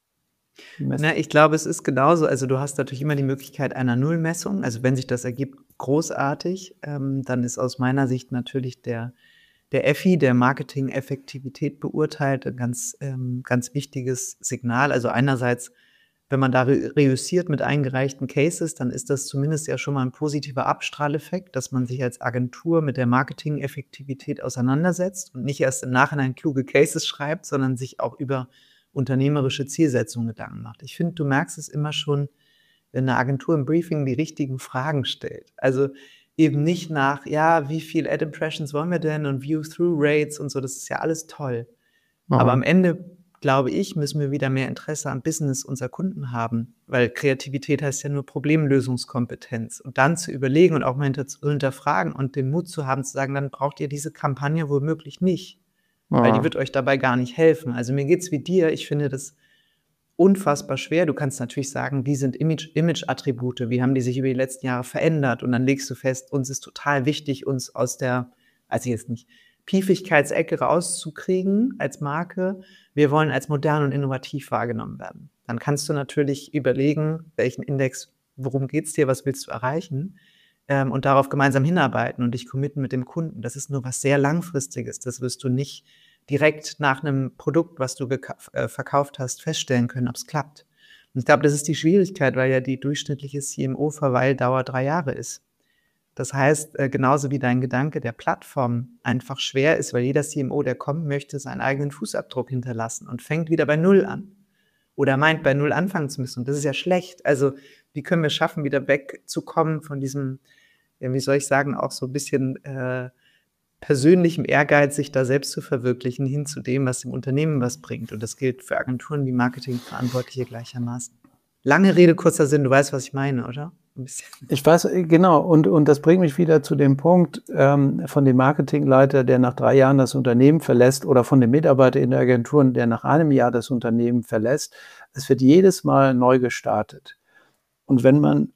Na, ich glaube, es ist genauso. Also du hast natürlich immer die Möglichkeit einer Nullmessung. Also wenn sich das ergibt, großartig. Ähm, dann ist aus meiner Sicht natürlich der, der F I, der Marketing-Effektivität beurteilt, ein ganz, ähm, ganz wichtiges Signal. Also einerseits, wenn man da re- reüssiert mit eingereichten Cases, dann ist das zumindest ja schon mal ein positiver Abstrahleffekt, dass man sich als Agentur mit der Marketing-Effektivität auseinandersetzt und nicht erst im Nachhinein kluge Cases schreibt, sondern sich auch über unternehmerische Zielsetzungen Gedanken macht. Ich finde, du merkst es immer schon, wenn eine Agentur im Briefing die richtigen Fragen stellt. Also eben nicht nach, ja, wie viel Ad Impressions wollen wir denn und View-Through-Rates und so, das ist ja alles toll. Aha. Aber am Ende, glaube ich, müssen wir wieder mehr Interesse am Business unserer Kunden haben, weil Kreativität heißt ja nur Problemlösungskompetenz. Und dann zu überlegen und auch mal hinter, zu hinterfragen und den Mut zu haben, zu sagen, dann braucht ihr diese Kampagne womöglich nicht. Weil die wird euch dabei gar nicht helfen. Also mir geht's wie dir, ich finde das unfassbar schwer. Du kannst natürlich sagen, wie sind Image, Image-Attribute, wie haben die sich über die letzten Jahre verändert? Und dann legst du fest, uns ist total wichtig, uns aus der, also jetzt nicht, Piefigkeitsecke rauszukriegen als Marke. Wir wollen als modern und innovativ wahrgenommen werden. Dann kannst du natürlich überlegen, welchen Index, worum geht's dir, was willst du erreichen? Ähm, und darauf gemeinsam hinarbeiten und dich committen mit dem Kunden. Das ist nur was sehr Langfristiges. Das wirst du nicht direkt nach einem Produkt, was du geka- äh, verkauft hast, feststellen können, ob es klappt. Und ich glaube, das ist die Schwierigkeit, weil ja die durchschnittliche C M O-Verweildauer drei Jahre ist. Das heißt, äh, genauso wie dein Gedanke der Plattform einfach schwer ist, weil jeder C M O, der kommt, möchte seinen eigenen Fußabdruck hinterlassen und fängt wieder bei Null an. Oder meint, bei Null anfangen zu müssen. Und das ist ja schlecht. Also wie können wir schaffen, wieder wegzukommen von diesem, ja, wie soll ich sagen, auch so ein bisschen äh, persönlichem Ehrgeiz, sich da selbst zu verwirklichen, hin zu dem, was dem Unternehmen was bringt. Und das gilt für Agenturen wie Marketingverantwortliche gleichermaßen. Lange Rede, kurzer Sinn, du weißt, was ich meine, oder? Ein bisschen. Ich weiß, genau, und, und das bringt mich wieder zu dem Punkt ähm, von dem Marketingleiter, der nach drei Jahren das Unternehmen verlässt, oder von dem Mitarbeiter in der Agentur, der nach einem Jahr das Unternehmen verlässt. Es wird jedes Mal neu gestartet. Und wenn man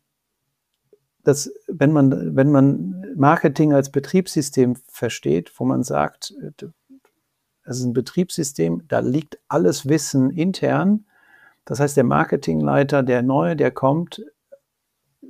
das, wenn man, wenn man Marketing als Betriebssystem versteht, wo man sagt, es ist ein Betriebssystem, da liegt alles Wissen intern. Das heißt, der Marketingleiter, der Neue, der kommt,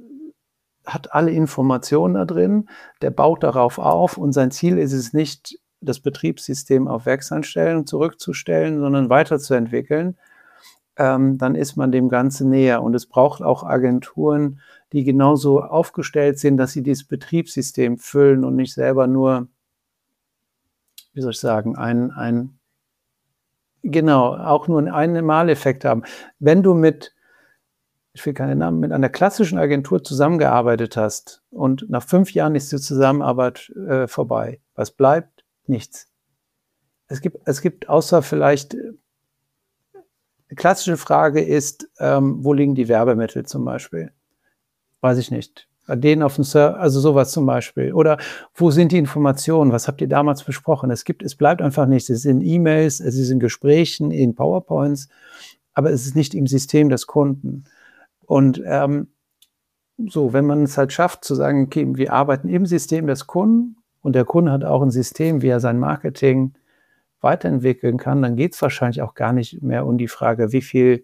hat alle Informationen da drin, der baut darauf auf und sein Ziel ist es nicht, das Betriebssystem auf Werkseinstellungen zurückzustellen, sondern weiterzuentwickeln, ähm, dann ist man dem Ganzen näher. Und es braucht auch Agenturen, die genauso aufgestellt sind, dass sie dieses Betriebssystem füllen und nicht selber nur, wie soll ich sagen, ein, ein genau, auch nur einen Einmaleffekt haben. Wenn du mit, ich will keine Namen, mit einer klassischen Agentur zusammengearbeitet hast und nach fünf Jahren ist die Zusammenarbeit äh, vorbei, was bleibt? Nichts. Es gibt, es gibt außer vielleicht, die klassische Frage ist, ähm, wo liegen die Werbemittel zum Beispiel? Weiß ich nicht. Bei denen auf dem Server, also sowas zum Beispiel. Oder wo sind die Informationen? Was habt ihr damals besprochen? Es gibt, es bleibt einfach nichts. Es ist in E-Mails, es ist in Gesprächen, in PowerPoints, aber es ist nicht im System des Kunden. Und ähm, so, wenn man es halt schafft zu sagen, okay, wir arbeiten im System des Kunden und der Kunde hat auch ein System, wie er sein Marketing weiterentwickeln kann, dann geht es wahrscheinlich auch gar nicht mehr um die Frage, wie viel,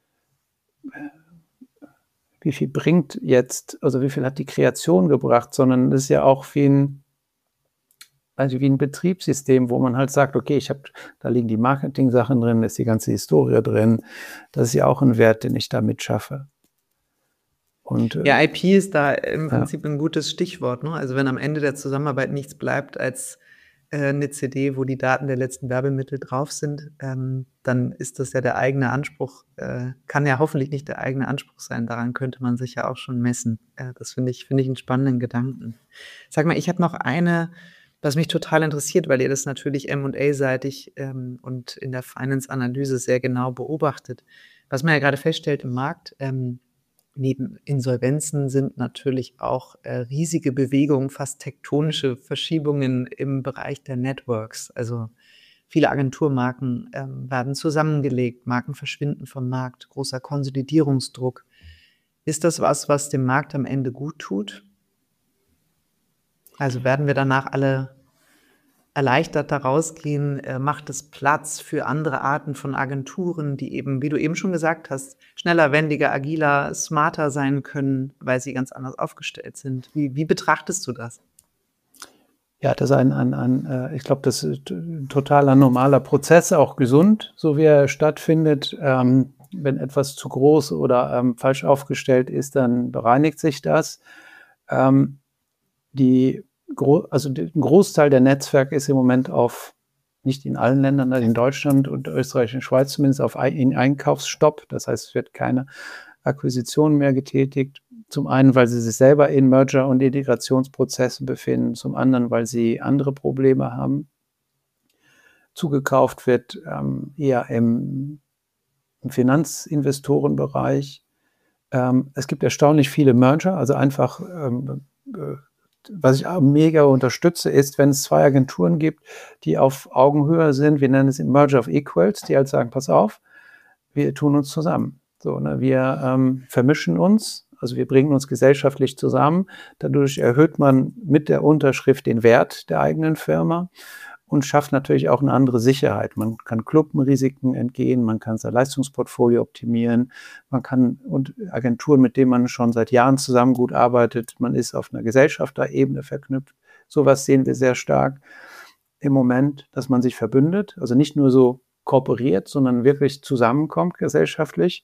wie viel bringt jetzt, also wie viel hat die Kreation gebracht, sondern das ist ja auch wie ein, also wie ein Betriebssystem, wo man halt sagt, okay, ich habe, da liegen die Marketing-Sachen drin, da ist die ganze Historie drin, das ist ja auch ein Wert, den ich da mitschaffe. Und, äh, ja, I P ist da im ja. Prinzip ein gutes Stichwort, ne? Also wenn am Ende der Zusammenarbeit nichts bleibt als äh, eine C D, wo die Daten der letzten Werbemittel drauf sind, ähm, dann ist das ja der eigene Anspruch, äh, kann ja hoffentlich nicht der eigene Anspruch sein. Daran könnte man sich ja auch schon messen. Äh, das finde ich, finde ich einen spannenden Gedanken. Sag mal, ich habe noch eine, was mich total interessiert, weil ihr das natürlich M und A-seitig ähm, und in der Finance-Analyse sehr genau beobachtet. Was man ja gerade feststellt im Markt, ähm, neben Insolvenzen sind natürlich auch äh, riesige Bewegungen, fast tektonische Verschiebungen im Bereich der Networks. Also viele Agenturmarken ähm, werden zusammengelegt, Marken verschwinden vom Markt, großer Konsolidierungsdruck. Ist das was, was dem Markt am Ende gut tut? Also werden wir danach alle erleichtert da rausgehen, äh, macht es Platz für andere Arten von Agenturen, die eben, wie du eben schon gesagt hast, schneller, wendiger, agiler, smarter sein können, weil sie ganz anders aufgestellt sind. Wie, wie betrachtest du das? Ja, das ist ein, ein, ein äh, ich glaube, das ist ein totaler normaler Prozess, auch gesund, so wie er stattfindet. Ähm, wenn etwas zu groß oder ähm, falsch aufgestellt ist, dann bereinigt sich das. Ähm, die Also ein Großteil der Netzwerke ist im Moment auf, nicht in allen Ländern, in Deutschland und Österreich und Schweiz zumindest, auf in Einkaufsstopp. Das heißt, es wird keine Akquisition mehr getätigt. Zum einen, weil sie sich selber in Merger- und Integrationsprozessen befinden. Zum anderen, weil sie andere Probleme haben. Zugekauft wird ähm, eher im, im Finanzinvestorenbereich. Ähm, es gibt erstaunlich viele Merger, also einfach ähm, äh, was ich auch mega unterstütze, ist, wenn es zwei Agenturen gibt, die auf Augenhöhe sind, wir nennen es Merger of Equals, die halt sagen, pass auf, wir tun uns zusammen. So, ne, wir ähm, vermischen uns, also wir bringen uns gesellschaftlich zusammen. Dadurch erhöht man mit der Unterschrift den Wert der eigenen Firma und schafft natürlich auch eine andere Sicherheit. Man kann Klumpenrisiken entgehen, man kann sein Leistungsportfolio optimieren, man kann, und Agenturen, mit denen man schon seit Jahren zusammen gut arbeitet, man ist auf einer Gesellschafterebene verknüpft. Sowas sehen wir sehr stark im Moment, dass man sich verbündet, also nicht nur so kooperiert, sondern wirklich zusammenkommt gesellschaftlich.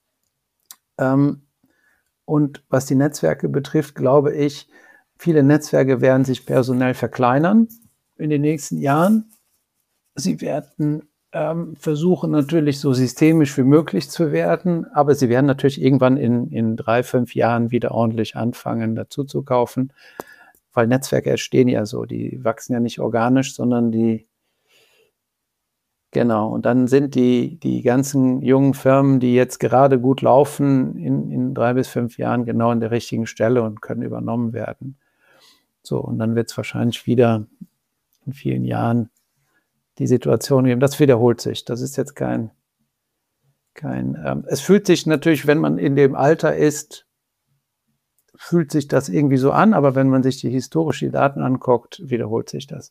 Ähm, und was die Netzwerke betrifft, glaube ich, viele Netzwerke werden sich personell verkleinern in den nächsten Jahren. Sie werden ähm, versuchen, natürlich so systemisch wie möglich zu werden, aber sie werden natürlich irgendwann in, in drei, fünf Jahren wieder ordentlich anfangen, dazu zu kaufen, weil Netzwerke entstehen ja so, die wachsen ja nicht organisch, sondern die, genau, und dann sind die, die ganzen jungen Firmen, die jetzt gerade gut laufen, in, in drei bis fünf Jahren genau an der richtigen Stelle und können übernommen werden. So, und dann wird es wahrscheinlich wieder in vielen Jahren die Situation geben. Das wiederholt sich. Das ist jetzt kein, kein, ähm, es fühlt sich natürlich, wenn man in dem Alter ist, fühlt sich das irgendwie so an, aber wenn man sich die historischen Daten anguckt, wiederholt sich das.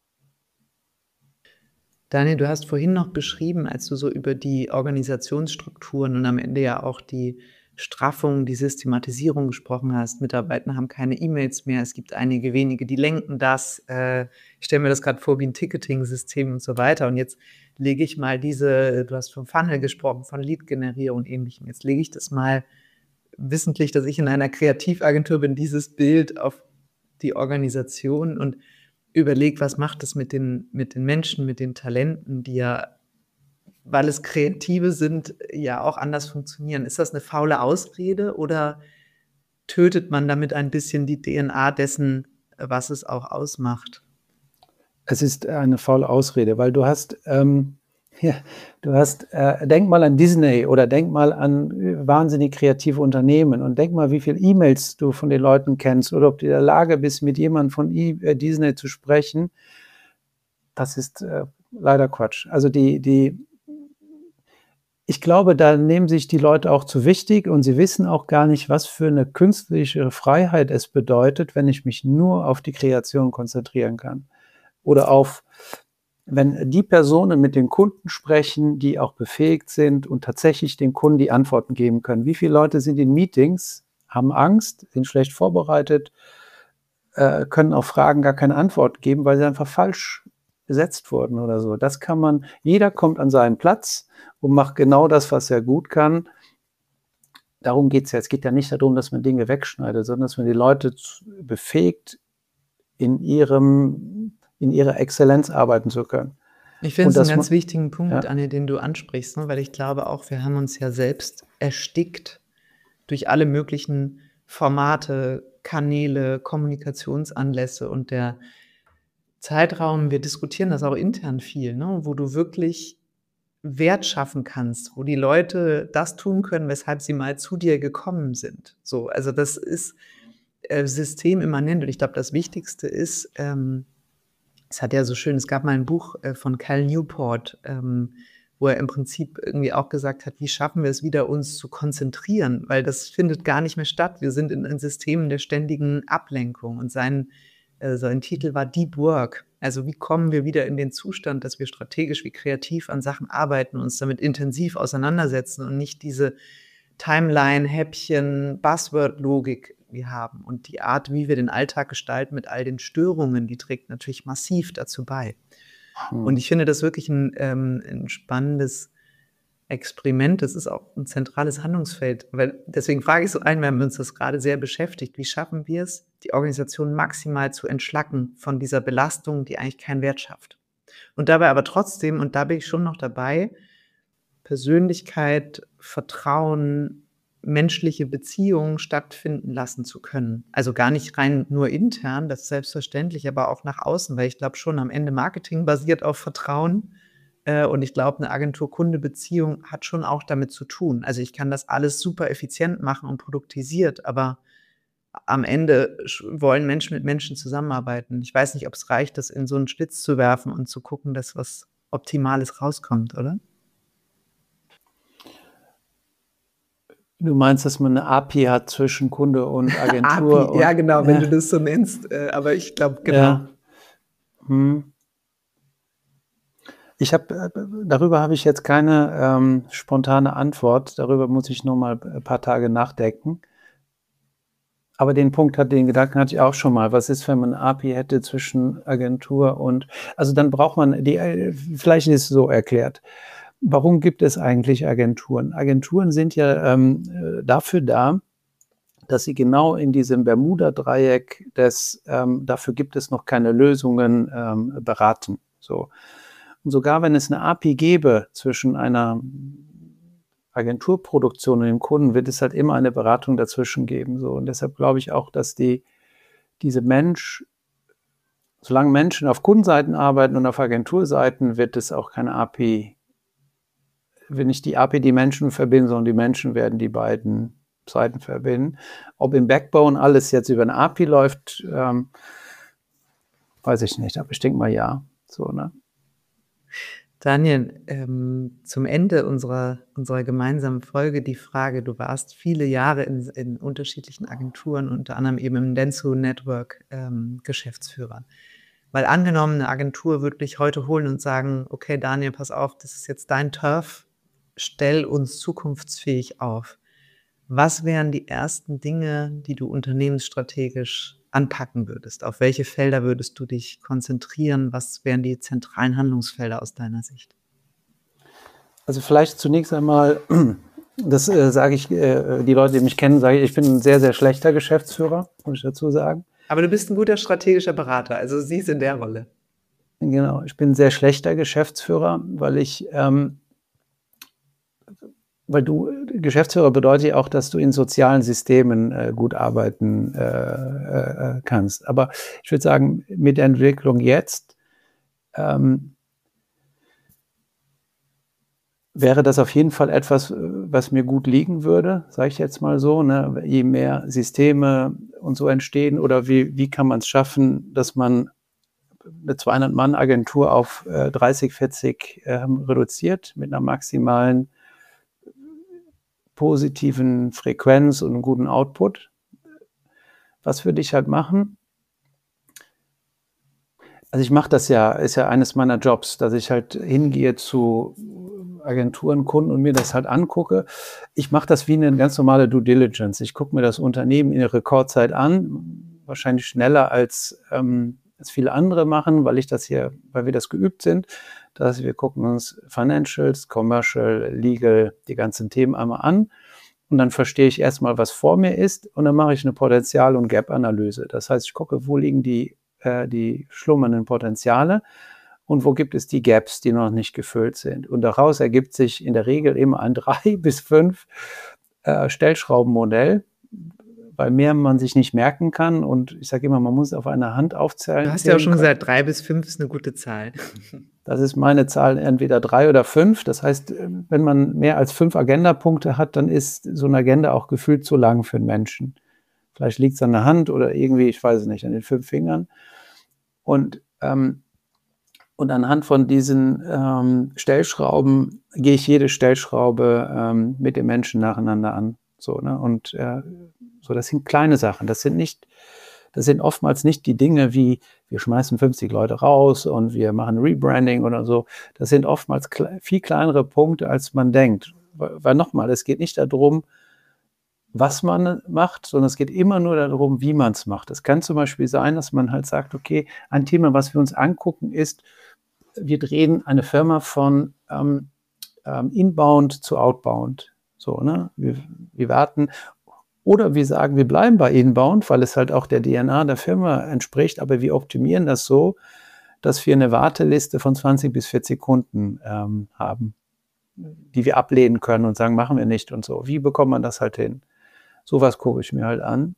Daniel, du hast vorhin noch beschrieben, als du so über die Organisationsstrukturen und am Ende ja auch die Straffung, die Systematisierung gesprochen hast. Mitarbeiter haben keine E-Mails mehr. Es gibt einige wenige, die lenken das. Äh, ich stelle mir das gerade vor wie ein Ticketing-System und so weiter. Und jetzt lege ich mal diese, du hast vom Funnel gesprochen, von Lead-Generierung und Ähnlichem. Jetzt lege ich das mal wissentlich, dass ich in einer Kreativagentur bin, dieses Bild auf die Organisation und überlege, was macht das mit den, mit den Menschen, mit den Talenten, die ja, weil es Kreative sind, ja auch anders funktionieren. Ist das eine faule Ausrede oder tötet man damit ein bisschen die D N A dessen, was es auch ausmacht? Es ist eine faule Ausrede, weil du hast, ähm, ja, du hast, äh, denk mal an Disney oder denk mal an wahnsinnig kreative Unternehmen und denk mal, wie viele E-Mails du von den Leuten kennst oder ob du in der Lage bist, mit jemandem von I- äh, Disney zu sprechen. Das ist äh, leider Quatsch. Also die, die, ich glaube, da nehmen sich die Leute auch zu wichtig und sie wissen auch gar nicht, was für eine künstliche Freiheit es bedeutet, wenn ich mich nur auf die Kreation konzentrieren kann. Oder auf, wenn die Personen mit den Kunden sprechen, die auch befähigt sind und tatsächlich den Kunden die Antworten geben können. Wie viele Leute sind in Meetings, haben Angst, sind schlecht vorbereitet, äh, können auf Fragen gar keine Antwort geben, weil sie einfach falsch besetzt wurden oder so. Das kann man, jeder kommt an seinen Platz und macht genau das, was er gut kann. Darum geht es ja. Es geht ja nicht darum, dass man Dinge wegschneidet, sondern dass man die Leute befähigt, in ihrem, in ihrer Exzellenz arbeiten zu können. Ich finde es einen ganz man, wichtigen Punkt, ja. Anne, den du ansprichst, ne? Weil ich glaube auch, wir haben uns ja selbst erstickt durch alle möglichen Formate, Kanäle, Kommunikationsanlässe und der Zeitraum, wir diskutieren das auch intern viel, ne? Wo du wirklich Wert schaffen kannst, wo die Leute das tun können, weshalb sie mal zu dir gekommen sind. So, also das ist äh, systemimmanent und ich glaube, das Wichtigste ist, ähm, es hat ja so schön, es gab mal ein Buch äh, von Cal Newport, ähm, wo er im Prinzip irgendwie auch gesagt hat, wie schaffen wir es wieder, uns zu konzentrieren, weil das findet gar nicht mehr statt. Wir sind in einem System der ständigen Ablenkung und sein Sein Titel war Deep Work. Also wie kommen wir wieder in den Zustand, dass wir strategisch wie kreativ an Sachen arbeiten, uns damit intensiv auseinandersetzen und nicht diese Timeline, Häppchen, Buzzword-Logik wir haben. Und die Art, wie wir den Alltag gestalten mit all den Störungen, die trägt natürlich massiv dazu bei. Hm. Und ich finde das wirklich ein, ähm, ein spannendes Experiment, das ist auch ein zentrales Handlungsfeld, weil deswegen frage ich so ein, wir haben uns das gerade sehr beschäftigt, wie schaffen wir es, die Organisation maximal zu entschlacken von dieser Belastung, die eigentlich keinen Wert schafft. Und dabei aber trotzdem, und da bin ich schon noch dabei, Persönlichkeit, Vertrauen, menschliche Beziehungen stattfinden lassen zu können. Also gar nicht rein nur intern, das ist selbstverständlich, aber auch nach außen, weil ich glaube schon am Ende Marketing basiert auf Vertrauen. Und ich glaube, eine Agentur-Kunde-Beziehung hat schon auch damit zu tun. Also ich kann das alles super effizient machen und produktisiert, aber am Ende wollen Menschen mit Menschen zusammenarbeiten. Ich weiß nicht, ob es reicht, das in so einen Schlitz zu werfen und zu gucken, dass was Optimales rauskommt, oder? Du meinst, dass man eine A P I hat zwischen Kunde und Agentur? A P I, und, ja genau, wenn ja. du das so nennst. Aber ich glaube, genau. Ja. Hm. Ich habe, darüber habe ich jetzt keine ähm, spontane Antwort. Darüber muss ich noch mal ein paar Tage nachdenken. Aber den Punkt hat, den Gedanken hatte ich auch schon mal. Was ist, wenn man eine A P I hätte zwischen Agentur und, also dann braucht man die, vielleicht ist es so erklärt. Warum gibt es eigentlich Agenturen? Agenturen sind ja ähm, dafür da, dass sie genau in diesem Bermuda-Dreieck des, ähm, dafür gibt es noch keine Lösungen, ähm, beraten. So. Und sogar wenn es eine A P I gäbe zwischen einer Agenturproduktion und dem Kunden, wird es halt immer eine Beratung dazwischen geben. So. Und deshalb glaube ich auch, dass die, diese Mensch, solange Menschen auf Kundenseiten arbeiten und auf Agenturseiten, wird es auch keine A P I, wenn nicht die A P I die Menschen verbinden, sondern die Menschen werden die beiden Seiten verbinden. Ob im Backbone alles jetzt über eine A P I läuft, ähm, weiß ich nicht, aber ich denke mal ja. So, ne? Daniel, ähm, zum Ende unserer, unserer gemeinsamen Folge die Frage, du warst viele Jahre in, in unterschiedlichen Agenturen, unter anderem eben im Dentsu Network ähm, Geschäftsführer. Weil angenommen, eine Agentur würde dich heute holen und sagen, okay Daniel, pass auf, das ist jetzt dein Turf, stell uns zukunftsfähig auf. Was wären die ersten Dinge, die du unternehmensstrategisch anpacken würdest? Auf welche Felder würdest du dich konzentrieren? Was wären die zentralen Handlungsfelder aus deiner Sicht? Also vielleicht zunächst einmal, das äh, sage ich, äh, die Leute, die mich kennen, sage ich, ich bin ein sehr, sehr schlechter Geschäftsführer, muss ich dazu sagen. Aber du bist ein guter strategischer Berater, also siehst in der Rolle. Genau, ich bin ein sehr schlechter Geschäftsführer, weil ich, ähm, weil du, Geschäftsführer bedeutet ja auch, dass du in sozialen Systemen äh, gut arbeiten äh, äh, kannst. Aber ich würde sagen, mit der Entwicklung jetzt ähm, wäre das auf jeden Fall etwas, was mir gut liegen würde, sage ich jetzt mal so, ne? Je mehr Systeme und so entstehen oder wie, wie kann man es schaffen, dass man eine zweihundert-Mann-Agentur auf äh, dreißig, vierzig äh, reduziert mit einer maximalen positiven Frequenz und einem guten Output. Was würde ich halt machen? Also ich mache das ja, ist ja eines meiner Jobs, dass ich halt hingehe zu Agenturen, Kunden und mir das halt angucke. Ich mache das wie eine ganz normale Due Diligence. Ich gucke mir das Unternehmen in der Rekordzeit an, wahrscheinlich schneller als, ähm, als viele andere machen, weil ich das hier, weil wir das geübt sind. Das heißt, wir gucken uns Financials, Commercial, Legal, die ganzen Themen einmal an und dann verstehe ich erstmal, was vor mir ist und dann mache ich eine Potenzial- und Gap-Analyse. Das heißt, ich gucke, wo liegen die, äh, die schlummernden Potenziale und wo gibt es die Gaps, die noch nicht gefüllt sind. Und daraus ergibt sich in der Regel immer ein drei bis fünf äh, Stellschraubenmodell, weil mehr man sich nicht merken kann. Und ich sage immer, man muss auf einer Hand aufzählen. Du hast ja auch schon gesagt, drei bis fünf ist eine gute Zahl. Das ist meine Zahl, entweder drei oder fünf. Das heißt, wenn man mehr als fünf Agendapunkte hat, dann ist so eine Agenda auch gefühlt zu lang für einen Menschen. Vielleicht liegt es an der Hand oder irgendwie, ich weiß es nicht, an den fünf Fingern. Und, ähm, und anhand von diesen ähm, Stellschrauben gehe ich jede Stellschraube ähm, mit den Menschen nacheinander an. So, ne? Und äh, so, das sind kleine Sachen. Das sind nicht, das sind oftmals nicht die Dinge wie, wir schmeißen fünfzig Leute raus und wir machen Rebranding oder so. Das sind oftmals kle- viel kleinere Punkte, als man denkt. Weil, weil nochmal, es geht nicht darum, was man macht, sondern es geht immer nur darum, wie man es macht. Es kann zum Beispiel sein, dass man halt sagt, okay, ein Thema, was wir uns angucken, ist, wir drehen eine Firma von ähm, ähm, Inbound zu Outbound. So, ne? Wir, wir warten. Oder wir sagen, wir bleiben bei Inbound, weil es halt auch der D N A der Firma entspricht, aber wir optimieren das so, dass wir eine Warteliste von zwanzig bis vierzig Kunden ähm, haben, die wir ablehnen können und sagen, machen wir nicht und so. Wie bekommt man das halt hin? Sowas gucke ich mir halt an.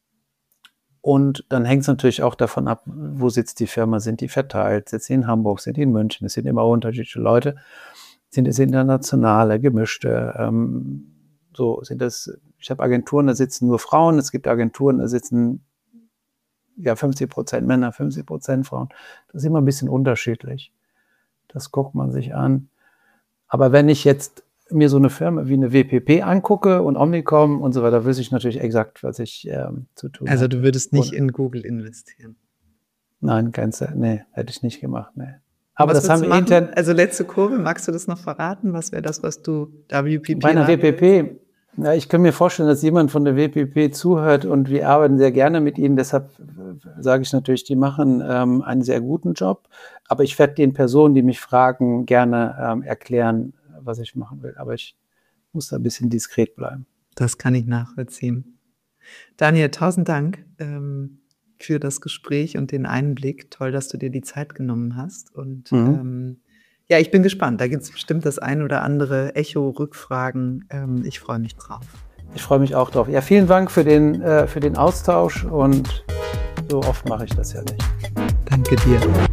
Und dann hängt es natürlich auch davon ab, wo sitzt die Firma, sind die verteilt, sitzen die in Hamburg, sind die in München, es sind immer unterschiedliche Leute, sind es internationale, gemischte, ähm, so sind das, ich habe Agenturen, da sitzen nur Frauen, es gibt Agenturen, da sitzen ja fünfzig Prozent Männer, fünfzig Prozent Frauen. Das ist immer ein bisschen unterschiedlich. Das guckt man sich an. Aber wenn ich jetzt mir so eine Firma wie eine W P P angucke und Omnicom und so weiter, wüsste ich natürlich exakt, was ich ähm, zu tun habe. Also du würdest nicht und, in Google investieren? Nein, ganz, nee, hätte ich nicht gemacht, nee. Aber was das haben wir machen? intern. Also letzte Kurve, magst du das noch verraten? Was wäre das, was du W P P bei einer W P P? Ja, ich kann mir vorstellen, dass jemand von der W P P zuhört und wir arbeiten sehr gerne mit ihnen. Deshalb sage ich natürlich, die machen ähm, einen sehr guten Job. Aber ich werde den Personen, die mich fragen, gerne ähm, erklären, was ich machen will. Aber ich muss da ein bisschen diskret bleiben. Das kann ich nachvollziehen. Daniel, tausend Dank ähm, für das Gespräch und den Einblick. Toll, dass du dir die Zeit genommen hast. Und mhm. ähm, ja, ich bin gespannt. Da gibt es bestimmt das ein oder andere Echo, Rückfragen. Ähm, ich freue mich drauf. Ich freue mich auch drauf. Ja, vielen Dank für den, äh, für den Austausch und so oft mache ich das ja nicht. Danke dir.